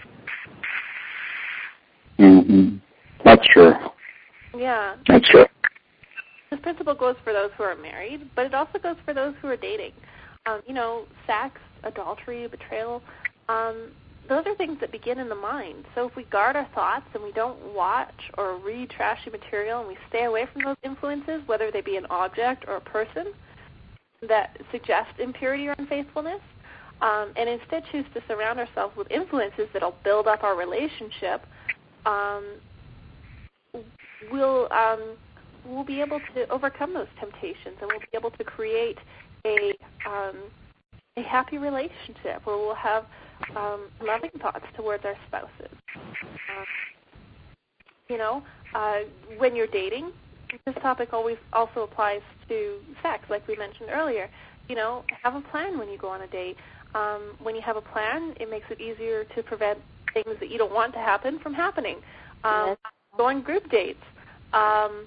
Mm-hmm. That's true. Yeah. That's true. This principle goes for those who are married, but it also goes for those who are dating. Um, you know, sex, adultery, betrayal, um, those are things that begin in the mind. So if we guard our thoughts and we don't watch or read trashy material and we stay away from those influences, whether they be an object or a person that suggest impurity or unfaithfulness, um, and instead choose to surround ourselves with influences that will build up our relationship, um, we'll um, we'll be able to overcome those temptations, and we'll be able to create a um, a happy relationship where we'll have um, loving thoughts towards our spouses. Um, you know, uh, when you're dating, this topic always also applies to sex, like we mentioned earlier. You know, have a plan when you go on a date. Um, when you have a plan, it makes it easier to prevent things that you don't want to happen from happening. Um, yes. Go on group dates. Um,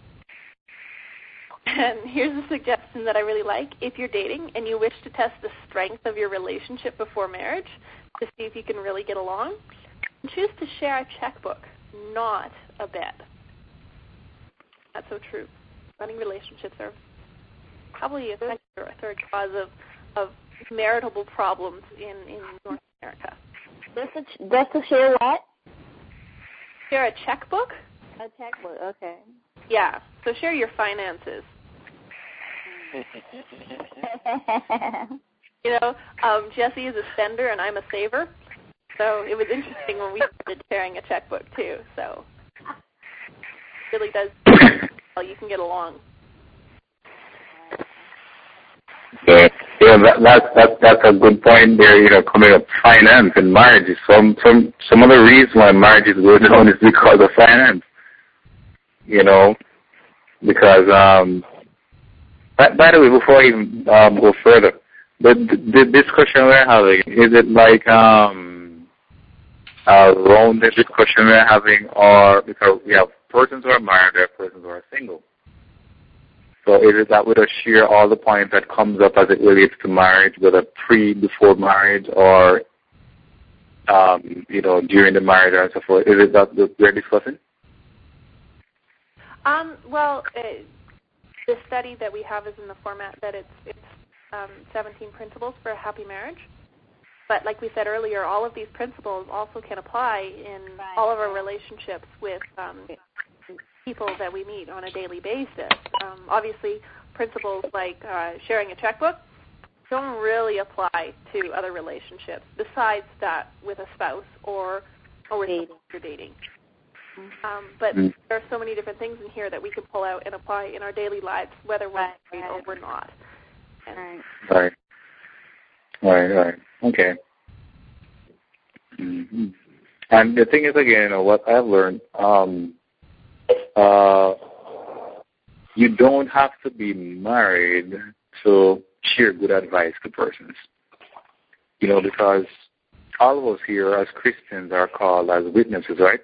and here's a suggestion that I really like. If you're dating and you wish to test the strength of your relationship before marriage to see if you can really get along, choose to share a checkbook, not a bed. That's so true. Running relationships are probably a second or a third cause of, of maritable problems in, in North America. Just to, just to share what? Share a checkbook. A checkbook, okay. Yeah, so share your finances. You know, um, Jesse is a spender and I'm a saver, so it was interesting when we started sharing a checkbook too. So it really does well, you can get along. Yeah, yeah, that, that, that, that's a good point there, you know, coming up finance and marriage. Some, some, some of the reason why marriage is going down is because of finance, you know, because, um, by, by the way, before I even um, go further, the, the discussion we're having, is it like um, a rounded discussion we're having, or because we have persons who are married, there are persons who are single? So is it that we just share all the points that comes up as it relates to marriage, whether pre, before marriage, or, um, you know, during the marriage and so forth? Is it that we're discussing? Um, well, uh, the study that we have is in the format that it's, it's um, seventeen principles for a happy marriage. But like we said earlier, all of these principles also can apply in right. all of our relationships with um, people that we meet on a daily basis. Um, obviously, principles like uh, sharing a checkbook don't really apply to other relationships besides that with a spouse or, or with someone you're dating. Um, but mm. there are so many different things in here that we can pull out and apply in our daily lives, whether we're right, married right. or we're not. And right. Right, right. Okay. Mm-hmm. And the thing is, again, you know, what I've learned, um, uh, you don't have to be married to share good advice to persons. You know, because all of us here as Christians are called as witnesses, right?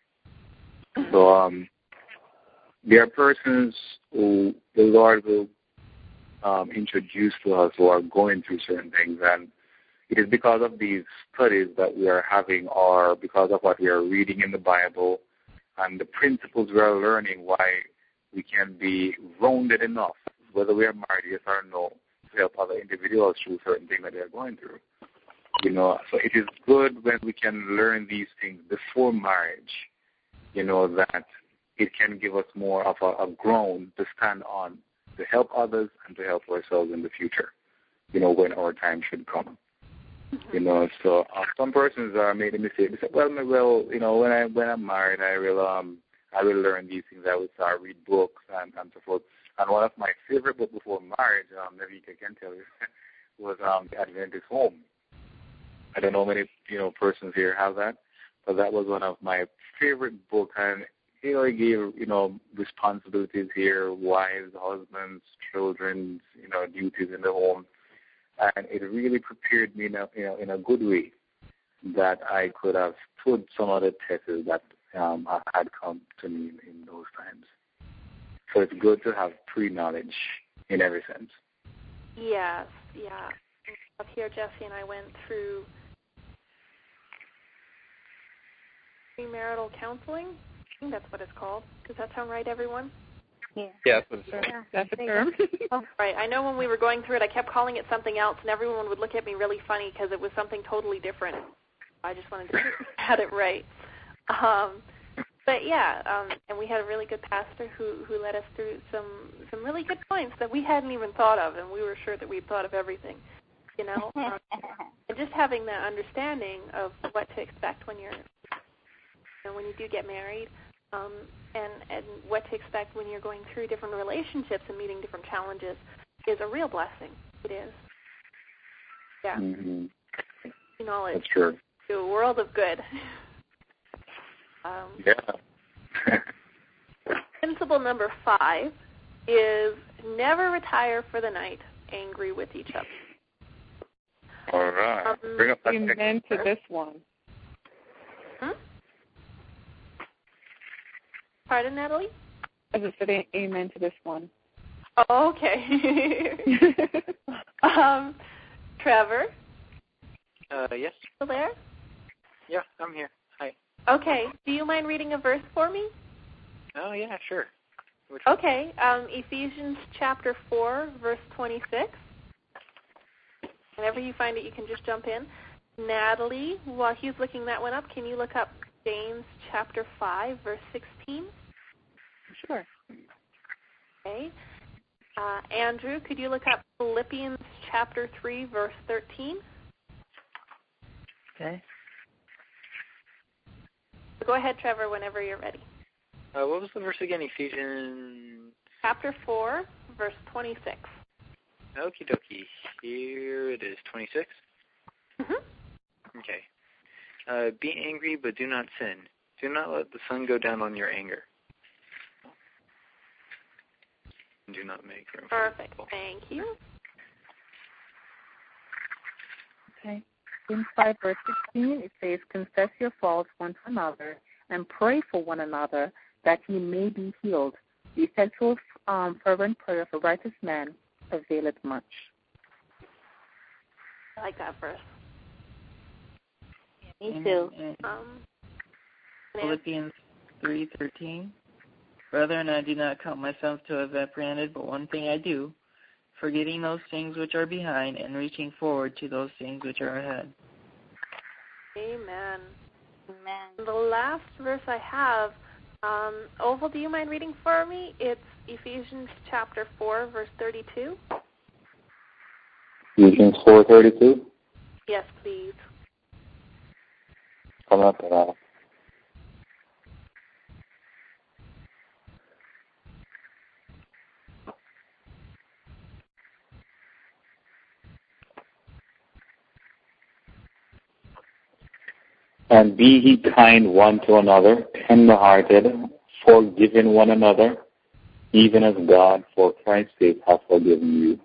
So um, there are persons who the Lord will um, introduce to us who are going through certain things, and it is because of these studies that we are having, or because of what we are reading in the Bible and the principles we are learning, why we can be rounded enough, whether we are married, yes or no, to help other individuals through certain things that they are going through. You know, so it is good when we can learn these things before marriage, you know, that it can give us more of a, a ground to stand on, to help others and to help ourselves in the future, you know, when our time should come. Mm-hmm. You know, so uh, some persons are making mistakes. They say, well, well, you know, when I when I'm married, I will um I will learn these things. I will start read books and, and so forth. And one of my favorite books before marriage, um, maybe I can tell you, was um The Adventist Home. I don't know many you know persons here have that, but that was one of my favorite books, and you know, it gave you know responsibilities here, wives, husbands, children's you know duties in the home. And it really prepared me in a, you know, in a good way that I could have stood some of the tests that um, had come to me in, in those times. So it's good to have pre-knowledge in every sense. Yes, yeah. up here, Jesse and I went through premarital counseling. I think that's what it's called. Does that sound right, everyone? Yeah, yeah that's what it's called. Yeah, that's the term. Oh, right. I know when we were going through it, I kept calling it something else, and everyone would look at me really funny because it was something totally different. I just wanted to get it right. Um, but yeah, um, and we had a really good pastor who, who led us through some some really good points that we hadn't even thought of, and we were sure that we'd thought of everything, you know. Um, and just having that understanding of what to expect when you're, you know, when you do get married. Um, and, and what to expect when you're going through different relationships and meeting different challenges is a real blessing. It is. Yeah. Mm-hmm. Knowledge. That's true. To a world of good. um, yeah. Principle number five is never retire for the night angry with each other. All right. Um, Bring up that Amen to this one. Hmm? Pardon, Natalie? I just said amen to this one. Oh, okay. um, Trevor? Uh, yes. Still there? Yeah, I'm here. Hi. Okay. Do you mind reading a verse for me? Oh, yeah, sure. Which Okay. Um, Ephesians chapter four, verse twenty-six. Whenever you find it, you can just jump in. Natalie, while he's looking that one up, can you look up James chapter five, verse sixteen? Sure. Okay. Uh, Andrew, could you look up Philippians chapter three, verse thirteen? Okay. Go ahead, Trevor, whenever you're ready. Uh, what was the verse again? Ephesians. Chapter four, verse twenty-six. Okie dokie. Here it is, twenty-six. Mm-hmm. Okay. Uh, be angry, but do not sin. Do not let the sun go down on your anger. Do not make room for Perfect. evil. Thank you. Okay. In five verse sixteen, it says, confess your faults one to another and pray for one another that ye may be healed. The effectual um, fervent prayer of a righteous man availeth much. I like that verse. Me too. And, and Um, Philippians three thirteen. Brethren, I do not count myself to have apprehended, but one thing I do, forgetting those things which are behind and reaching forward to those things which are ahead. Amen. Amen. The last verse I have, um, Oval, do you mind reading for me? It's Ephesians chapter four, verse thirty-two. Ephesians four thirty-two. Yes, please. Come up to that. And be ye kind one to another, tender-hearted, forgiving one another, even as God, for Christ's sake, hath forgiven you.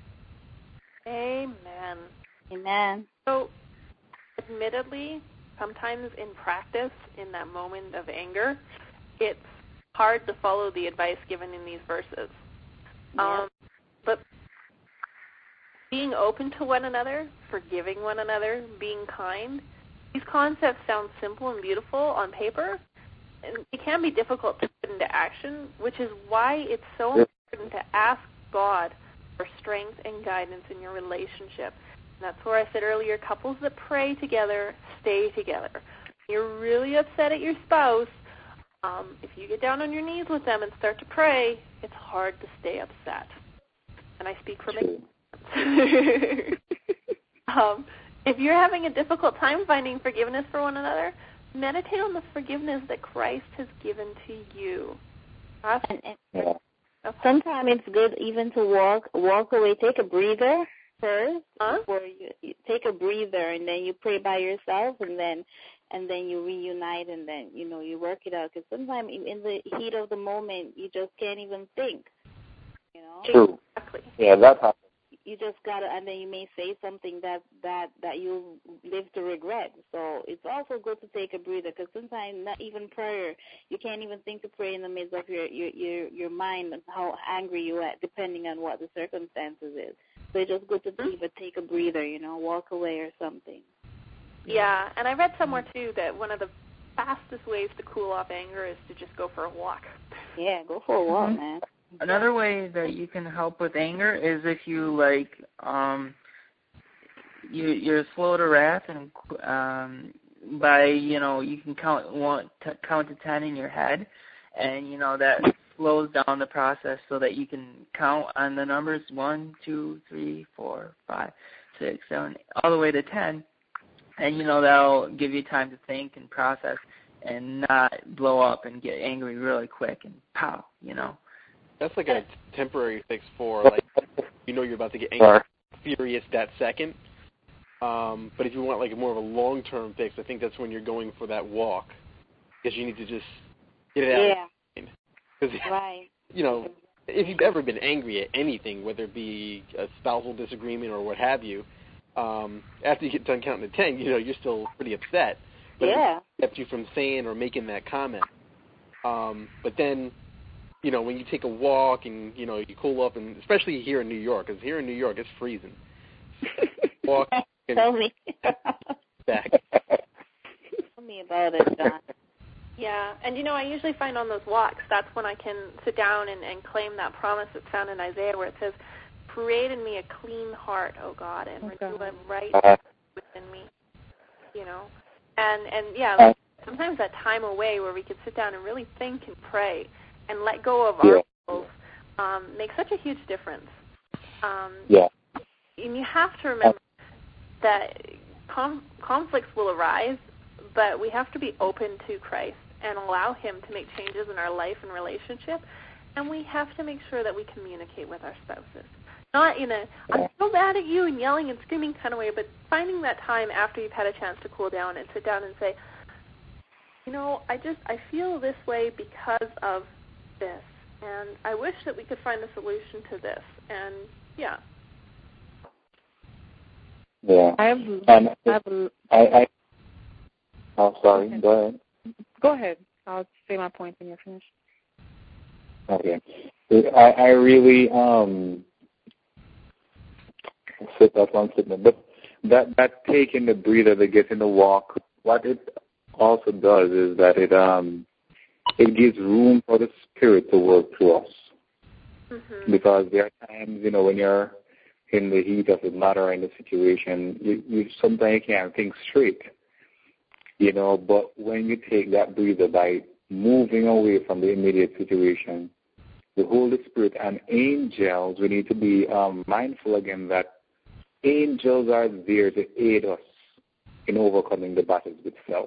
Amen. Amen. So, admittedly, sometimes in practice, in that moment of anger, it's hard to follow the advice given in these verses. Yeah. Um, but being open to one another, forgiving one another, being kind, these concepts sound simple and beautiful on paper, and it can be difficult to put into action, which is why it's so important to ask God for strength and guidance in your relationship. And that's where I said earlier, couples that pray together stay together. If you're really upset at your spouse, um, if you get down on your knees with them and start to pray, it's hard to stay upset. And I speak from experience. um, if you're having a difficult time finding forgiveness for one another, meditate on the forgiveness that Christ has given to you. And, and Yeah. sometimes it's good even to walk walk away, take a breather first, Huh? before you, you take a breather, and then you pray by yourself, and then and then you reunite, and then you know you work it out. Because sometimes in, in the heat of the moment, you just can't even think. You know. True. Exactly. Yeah, that happens. You just gotta, and then you may say something that that that you live to regret. So it's also good to take a breather, because sometimes not even prayer, you can't even think to pray in the midst of your your your, your mind and how angry you are, depending on what the circumstances is. So it's just good to either take a breather, you know, walk away or something. Yeah, and I read somewhere, too, that one of the fastest ways to cool off anger is to just go for a walk. Yeah, go for a walk, mm-hmm. man. Another way that you can help with anger is if you, like, um, you, you're slow to wrath, and um, by, you know, you can count one, t- count to ten in your head, and, you know, that slows down the process so that you can count on the numbers one, two, three, four, five, six, seven, all the way to ten. And, you know, that'll give you time to think and process and not blow up and get angry really quick and pow, you know. That's like a temporary fix for, like, you know you're about to get angry, furious that second. Um, but if you want, like, more of a long-term fix, I think that's when you're going for that walk. Because you need to just get it out. Yeah. Because, right. you know, if you've ever been angry at anything, whether it be a spousal disagreement or what have you, um, after you get done counting to ten, you know, you're still pretty upset. But yeah. it kept you from saying or making that comment. Um, but then, you know, when you take a walk and, you know, you cool off, and especially here in New York, because here in New York it's freezing. Walk and Tell me. back. Tell me about it, John. Yeah, and, you know, I usually find on those walks, that's when I can sit down and, and claim that promise that's found in Isaiah where it says, create in me a clean heart, O God, and okay. renew a right within me, you know. And, and yeah, like, sometimes that time away where we could sit down and really think and pray and let go of yeah. our goals um, makes such a huge difference. Um, yeah. And you have to remember that com- conflicts will arise, but we have to be open to Christ and allow him to make changes in our life and relationship, and we have to make sure that we communicate with our spouses. Not in a, I'm so mad at you and yelling and screaming kind of way, but finding that time after you've had a chance to cool down and sit down and say, you know, I just, I feel this way because of this, and I wish that we could find a solution to this, and yeah. Yeah. I have, um, I have a, I, I, oh, sorry, okay. Go ahead. Go ahead. I'll say my point when you're finished. Okay. I, I really, um, sit that one statement, but that, that taking the breather, the getting the walk, what it also does is that it, um, it gives room for the Spirit to work through us. Mm-hmm. Because there are times, you know, when you're in the heat of the matter or in the situation, you, you sometimes you can't think straight, you know, but when you take that breather by moving away from the immediate situation, the Holy Spirit and angels, we need to be um, mindful again that angels are there to aid us in overcoming the battles with self.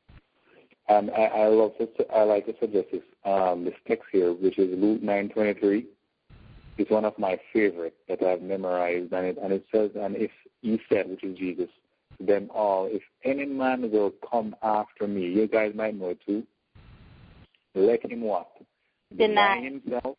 And I, I love to, I like to suggest this, um, this text here, which is Luke nine twenty-three. It's one of my favorite that I've memorized, and it, and it says, and if he said, which is Jesus, to them all, if any man will come after me, you guys might know it too, let him what? Deny himself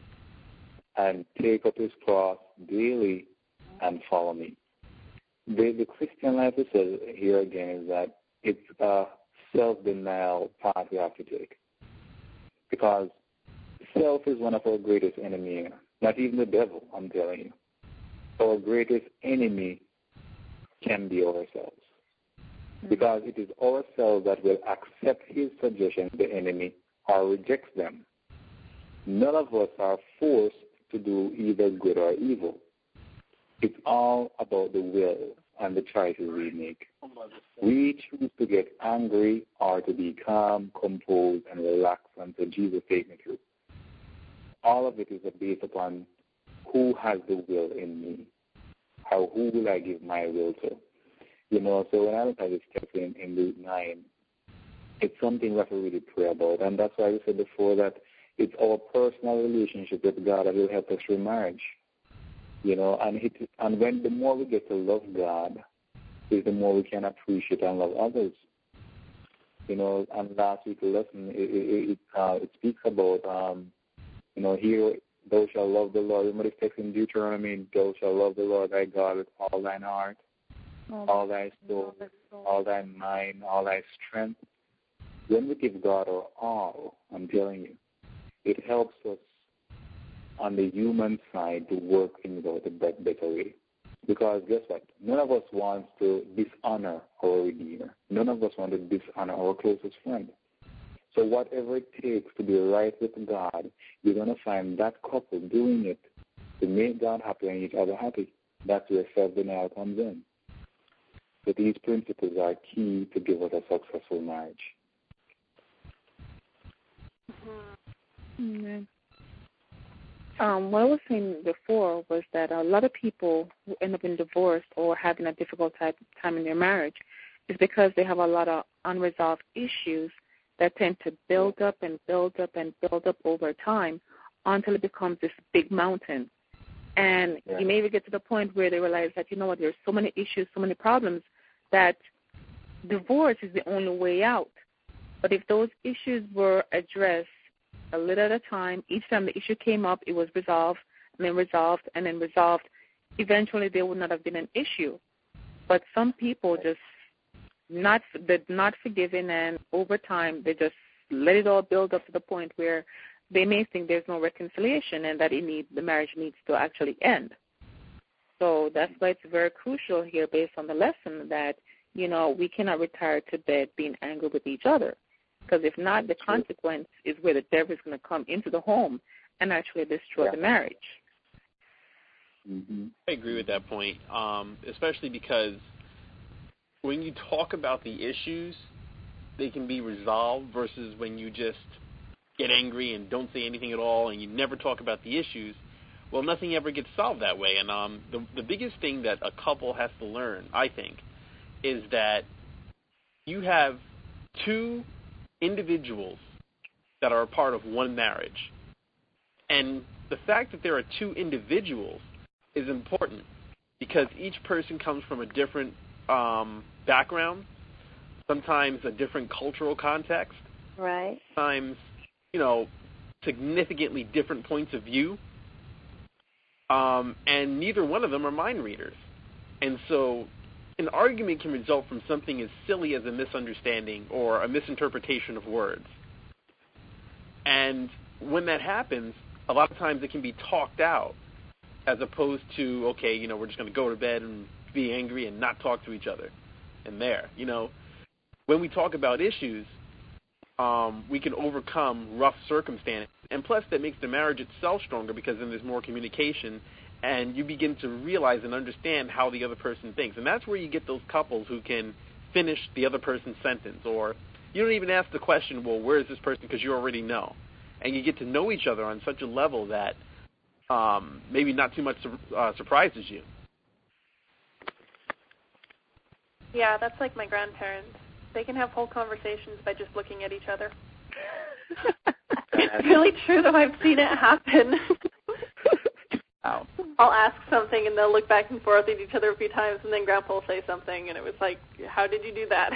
and take up his cross daily and follow me. The, the Christian life, it says here again, is that it's a self-denial path we have to take. Because self is one of our greatest enemies. Not even the devil, I'm telling you. Our greatest enemy can be ourselves. Mm-hmm. Because it is ourselves that will accept his suggestions, the enemy, or reject them. None of us are forced to do either good or evil. It's all about the will and the choices we make. We choose to get angry or to be calm, composed, and relaxed until Jesus takes me through. All of it is based upon who has the will in me. How, who will I give my will to? You know, so when I look at this text in, in Luke nine, it's something we have to really pray about. And that's why we said before that it's our personal relationship with God that will help us through marriage. You know, and it, and when the more we get to love God, is the more we can appreciate and love others. You know, and last week's lesson, it it, it, uh, it speaks about, um, you know, here, thou shalt love the Lord. Remember this text in Deuteronomy, thou shalt love the Lord thy God with all thine heart, oh, all thy soul, all, all thy mind, all thy strength. When we give God our all, I'm telling you, it helps us on the human side to work things out a better way. Because guess what? None of us wants to dishonor our Redeemer. None of us want to dishonor our closest friend. So whatever it takes to be right with God, you're going to find that couple doing it to make God happy and each other happy. That's where self-denial comes in. So these principles are key to give us a successful marriage. Mm-hmm. Um, what I was saying before was that a lot of people who end up in divorce or having a difficult type, time in their marriage is because they have a lot of unresolved issues that tend to build up and build up and build up over time until it becomes this big mountain. And yeah. you may even get to the point where they realize that, you know what, there's so many issues, so many problems, that divorce is the only way out. But if those issues were addressed a little at a time, each time the issue came up, it was resolved, and then resolved, and then resolved, eventually there would not have been an issue. But some people just not they're not forgiving, and over time they just let it all build up to the point where they may think there's no reconciliation and that it need, the marriage needs to actually end. So that's why it's very crucial here, based on the lesson, that, you know, we cannot retire to bed being angry with each other. Because if not, the consequence is where the devil is going to come into the home and actually destroy yeah. the marriage. Mm-hmm. I agree with that point, um, especially because when you talk about the issues, they can be resolved versus when you just get angry and don't say anything at all and you never talk about the issues. Well, nothing ever gets solved that way. And um, the, the biggest thing that a couple has to learn, I think, is that you have two individuals that are a part of one marriage. And the fact that there are two individuals is important because each person comes from a different um, background, sometimes a different cultural context, right? sometimes, you know, significantly different points of view, um, and neither one of them are mind readers. And so an argument can result from something as silly as a misunderstanding or a misinterpretation of words. And when that happens, a lot of times it can be talked out as opposed to, okay, you know, we're just going to go to bed and be angry and not talk to each other. And there, you know, when we talk about issues, um, we can overcome rough circumstances. And plus, that makes the marriage itself stronger because then there's more communication and you begin to realize and understand how the other person thinks. And that's where you get those couples who can finish the other person's sentence, or you don't even ask the question, well, where is this person, because you already know. And you get to know each other on such a level that um, maybe not too much uh, surprises you. Yeah, that's like my grandparents. They can have whole conversations by just looking at each other. It's really true, though. I've seen it happen. Oh. I'll ask something, and they'll look back and forth at each other a few times, and then Grandpa will say something, and it was like, how did you do that?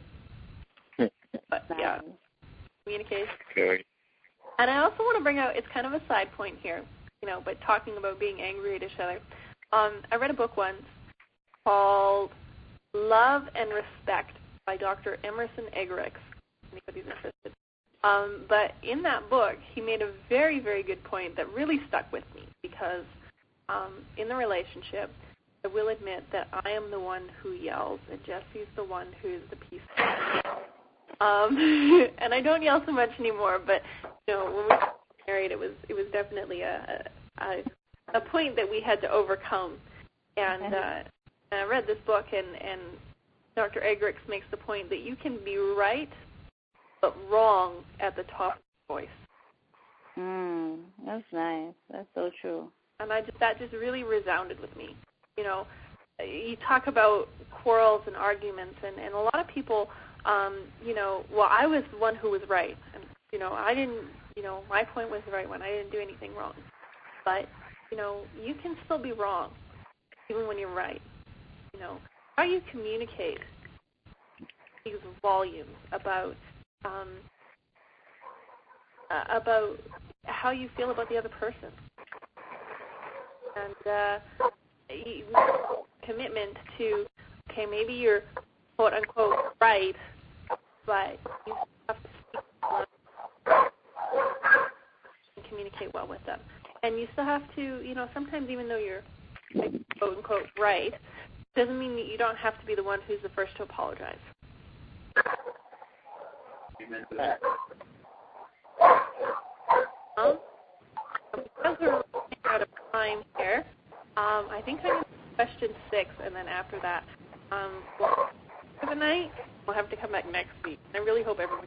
But, yeah, communication. Okay. And I also want to bring out, it's kind of a side point here, you know, but talking about being angry at each other. Um, I read a book once called Love and Respect by Doctor Emerson Eggerichs, if anybody's interested. Um, but in that book, he made a very, very good point that really stuck with me because um, in the relationship, I will admit that I am the one who yells and Jesse's the one who is the peaceful. Um, and I don't yell so much anymore, but you know, when we got married, it was it was definitely a a, a point that we had to overcome. And, uh, and I read this book, and, and Doctor Eggerichs makes the point that you can be right but wrong at the top of the voice. Mm, that's nice. That's so true. And I just that just really resounded with me. You know, you talk about quarrels and arguments, and, and a lot of people, um, you know, well, I was the one who was right. And, you know, I didn't, you know, my point was the right one. I didn't do anything wrong. But, you know, you can still be wrong, even when you're right. You know, how you communicate these volumes about um, uh, about how you feel about the other person. And uh, commitment to, okay, maybe you're quote-unquote right, but you have to speak and communicate well with them. and you still have to, you know, sometimes even though you're quote unquote right, doesn't mean that you don't have to be the one who's the first to apologize. Amen to that. Um, because we're running out of time here, um, I think I'm going to question six, and then after that, um, well, for the night, we'll have to come back next week. I really hope everyone.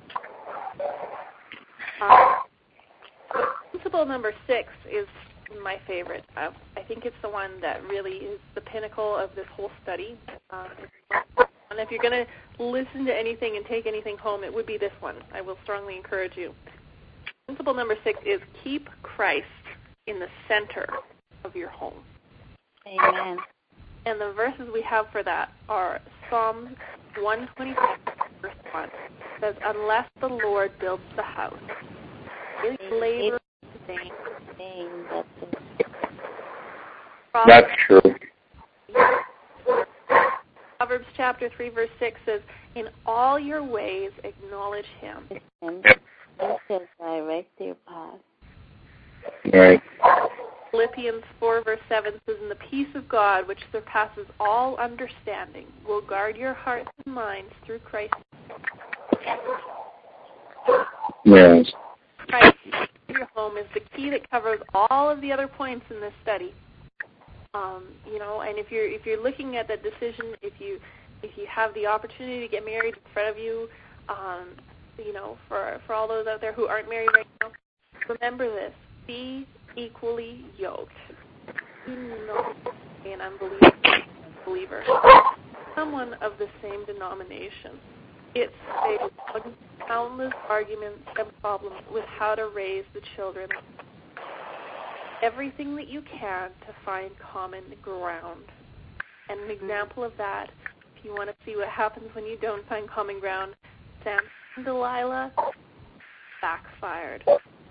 Um, principle number six is my favorite. Uh, I think it's the one that really is the pinnacle of this whole study. Um, and if you're going to listen to anything and take anything home, it would be this one. I will strongly encourage you. Principle number six is keep Christ in the center of your home. Amen. And the verses we have for that are Psalm one twenty-six, verse one. It says, unless the Lord builds the house, his labor is vain. That's true. Proverbs chapter three, verse six says, in all your ways acknowledge him. He says, direct your path. Right. Philippians four, verse seven says, and the peace of God, which surpasses all understanding, will guard your hearts and minds through Christ. Yes. Christ in your home is the key that covers all of the other points in this study. Um, you know, and if you're if you're looking at that decision, if you if you have the opportunity to get married in front of you, um, you know, for for all those out there who aren't married right now, remember this: be equally yoked. You know, an unbeliever, believer, someone of the same denomination. It's a countless arguments and problems with how to raise the children. Everything that you can to find common ground. And an example of that, if you want to see what happens when you don't find common ground, Samson and Delilah backfired.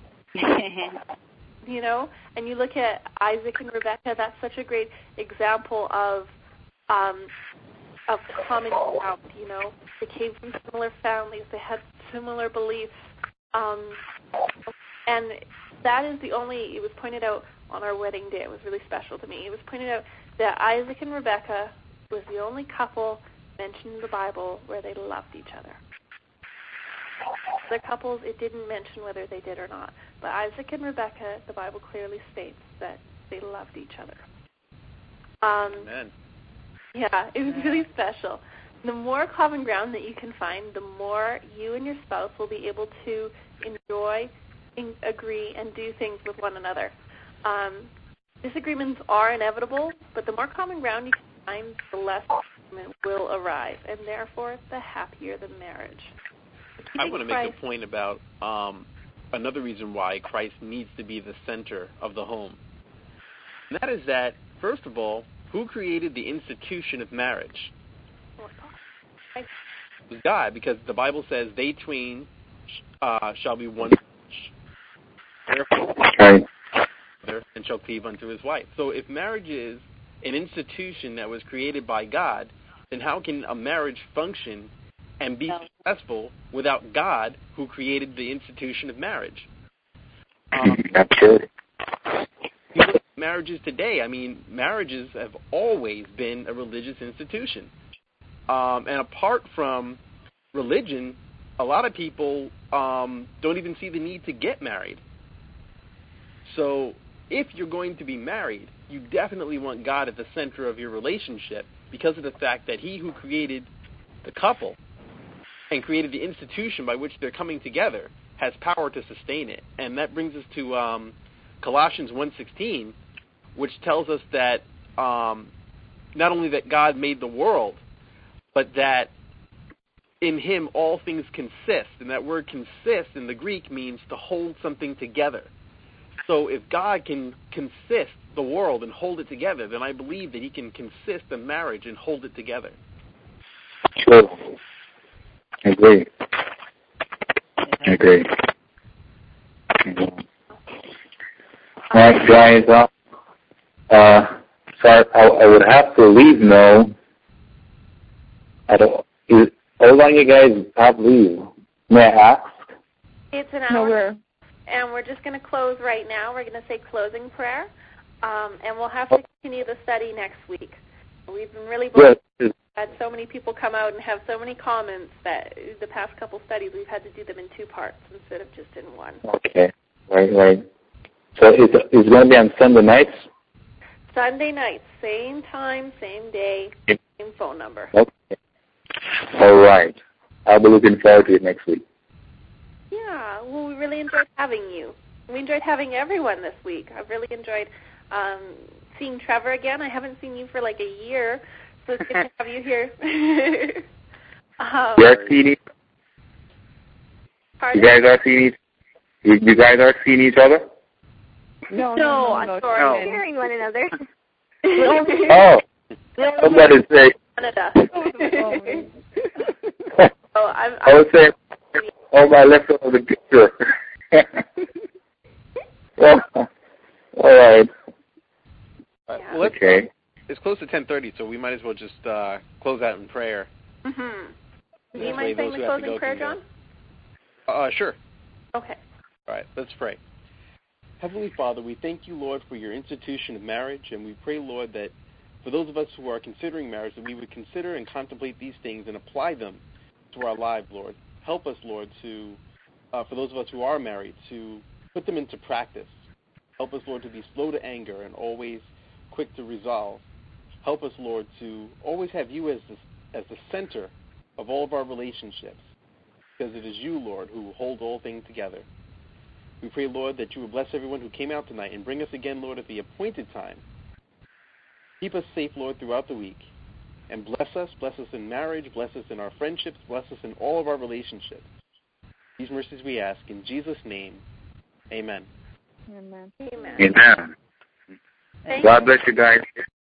You know, and you look at Isaac and Rebekah, that's such a great example of um, of common ground, you know. They came from similar families. They had similar beliefs. Um, and that is the only, it was pointed out on our wedding day. It was really special to me. It was pointed out that Isaac and Rebekah was the only couple mentioned in the Bible where they loved each other. Other couples, it didn't mention whether they did or not. But Isaac and Rebekah, the Bible clearly states that they loved each other. Um, Amen. Yeah, it was really special. The more common ground that you can find, the more you and your spouse will be able to enjoy, in, agree, and do things with one another. Um, disagreements are inevitable, but the more common ground you can find, the less disagreement will arise, and therefore, the happier the marriage. I want to make a point about um, another reason why Christ needs to be the center of the home. And that is that, first of all, who created the institution of marriage? It was God, because the Bible says they twain uh, shall be one flesh. Therefore, and shall cleave unto his wife. So if marriage is an institution that was created by God, then how can a marriage function and be successful without God, who created the institution of marriage? Um, Absolutely. You look at marriages today. I mean, marriages have always been a religious institution. Um, and apart from religion, a lot of people um, don't even see the need to get married. So if you're going to be married, you definitely want God at the center of your relationship because of the fact that he who created the couple and created the institution by which they're coming together has power to sustain it. And that brings us to um, Colossians one sixteen, which tells us that um, not only that God made the world, but that in him all things consist. And that word consist in the Greek means to hold something together. So if God can consist the world and hold it together, then I believe that he can consist a marriage and hold it together. Sure. I agree. I agree. All right, guys. Uh, uh, sorry, I, I would have to leave now. I don't. Is, how long you guys have leave? May I ask? It's an No, hour. we're and we're just going to close right now. We're going to say closing prayer, um, and we'll have to continue the study next week. We've been really blessed. We've had so many people come out and have so many comments that the past couple studies we've had to do them in two parts instead of just in one. Okay, right, right. So it's, it's going to be on Sunday nights? Sunday nights, same time, same day, Yep. same phone number. Okay. All right. I'll be looking forward to it next week. Yeah, well, we really enjoyed having you. We enjoyed having everyone this week. I've really enjoyed um, seeing Trevor again. I haven't seen you for like a year, so it's good to have you here. um, you are seeing each, you guys are seeing each, you, you guys are seeing each other? No, no, no, I'm no, sorry. no. We're hearing one another. Oh, somebody say. Canada. Oh, I'm, I'm, I was saying, oh, my left side of the picture. Well, all right. All right. Well, let's, Okay. It's close to ten thirty, so we might as well just uh, close out in prayer. Mm-hmm. Do you That way mind saying those the who have to closing go prayer, can John? go. Uh, sure. Okay. All right, let's pray. Heavenly Father, we thank you, Lord, for your institution of marriage, and we pray, Lord, that for those of us who are considering marriage, that we would consider and contemplate these things and apply them to our lives, Lord. Help us, Lord, to, uh, for those of us who are married, to put them into practice. Help us, Lord, to be slow to anger and always quick to resolve. Help us, Lord, to always have you as the, as the center of all of our relationships, because it is you, Lord, who hold all things together. We pray, Lord, that you will bless everyone who came out tonight and bring us again, Lord, at the appointed time. Keep us safe, Lord, throughout the week. And bless us, bless us in marriage, bless us in our friendships, bless us in all of our relationships. These mercies we ask in Jesus' name. Amen. Amen. Amen. Amen. Thank God bless you guys.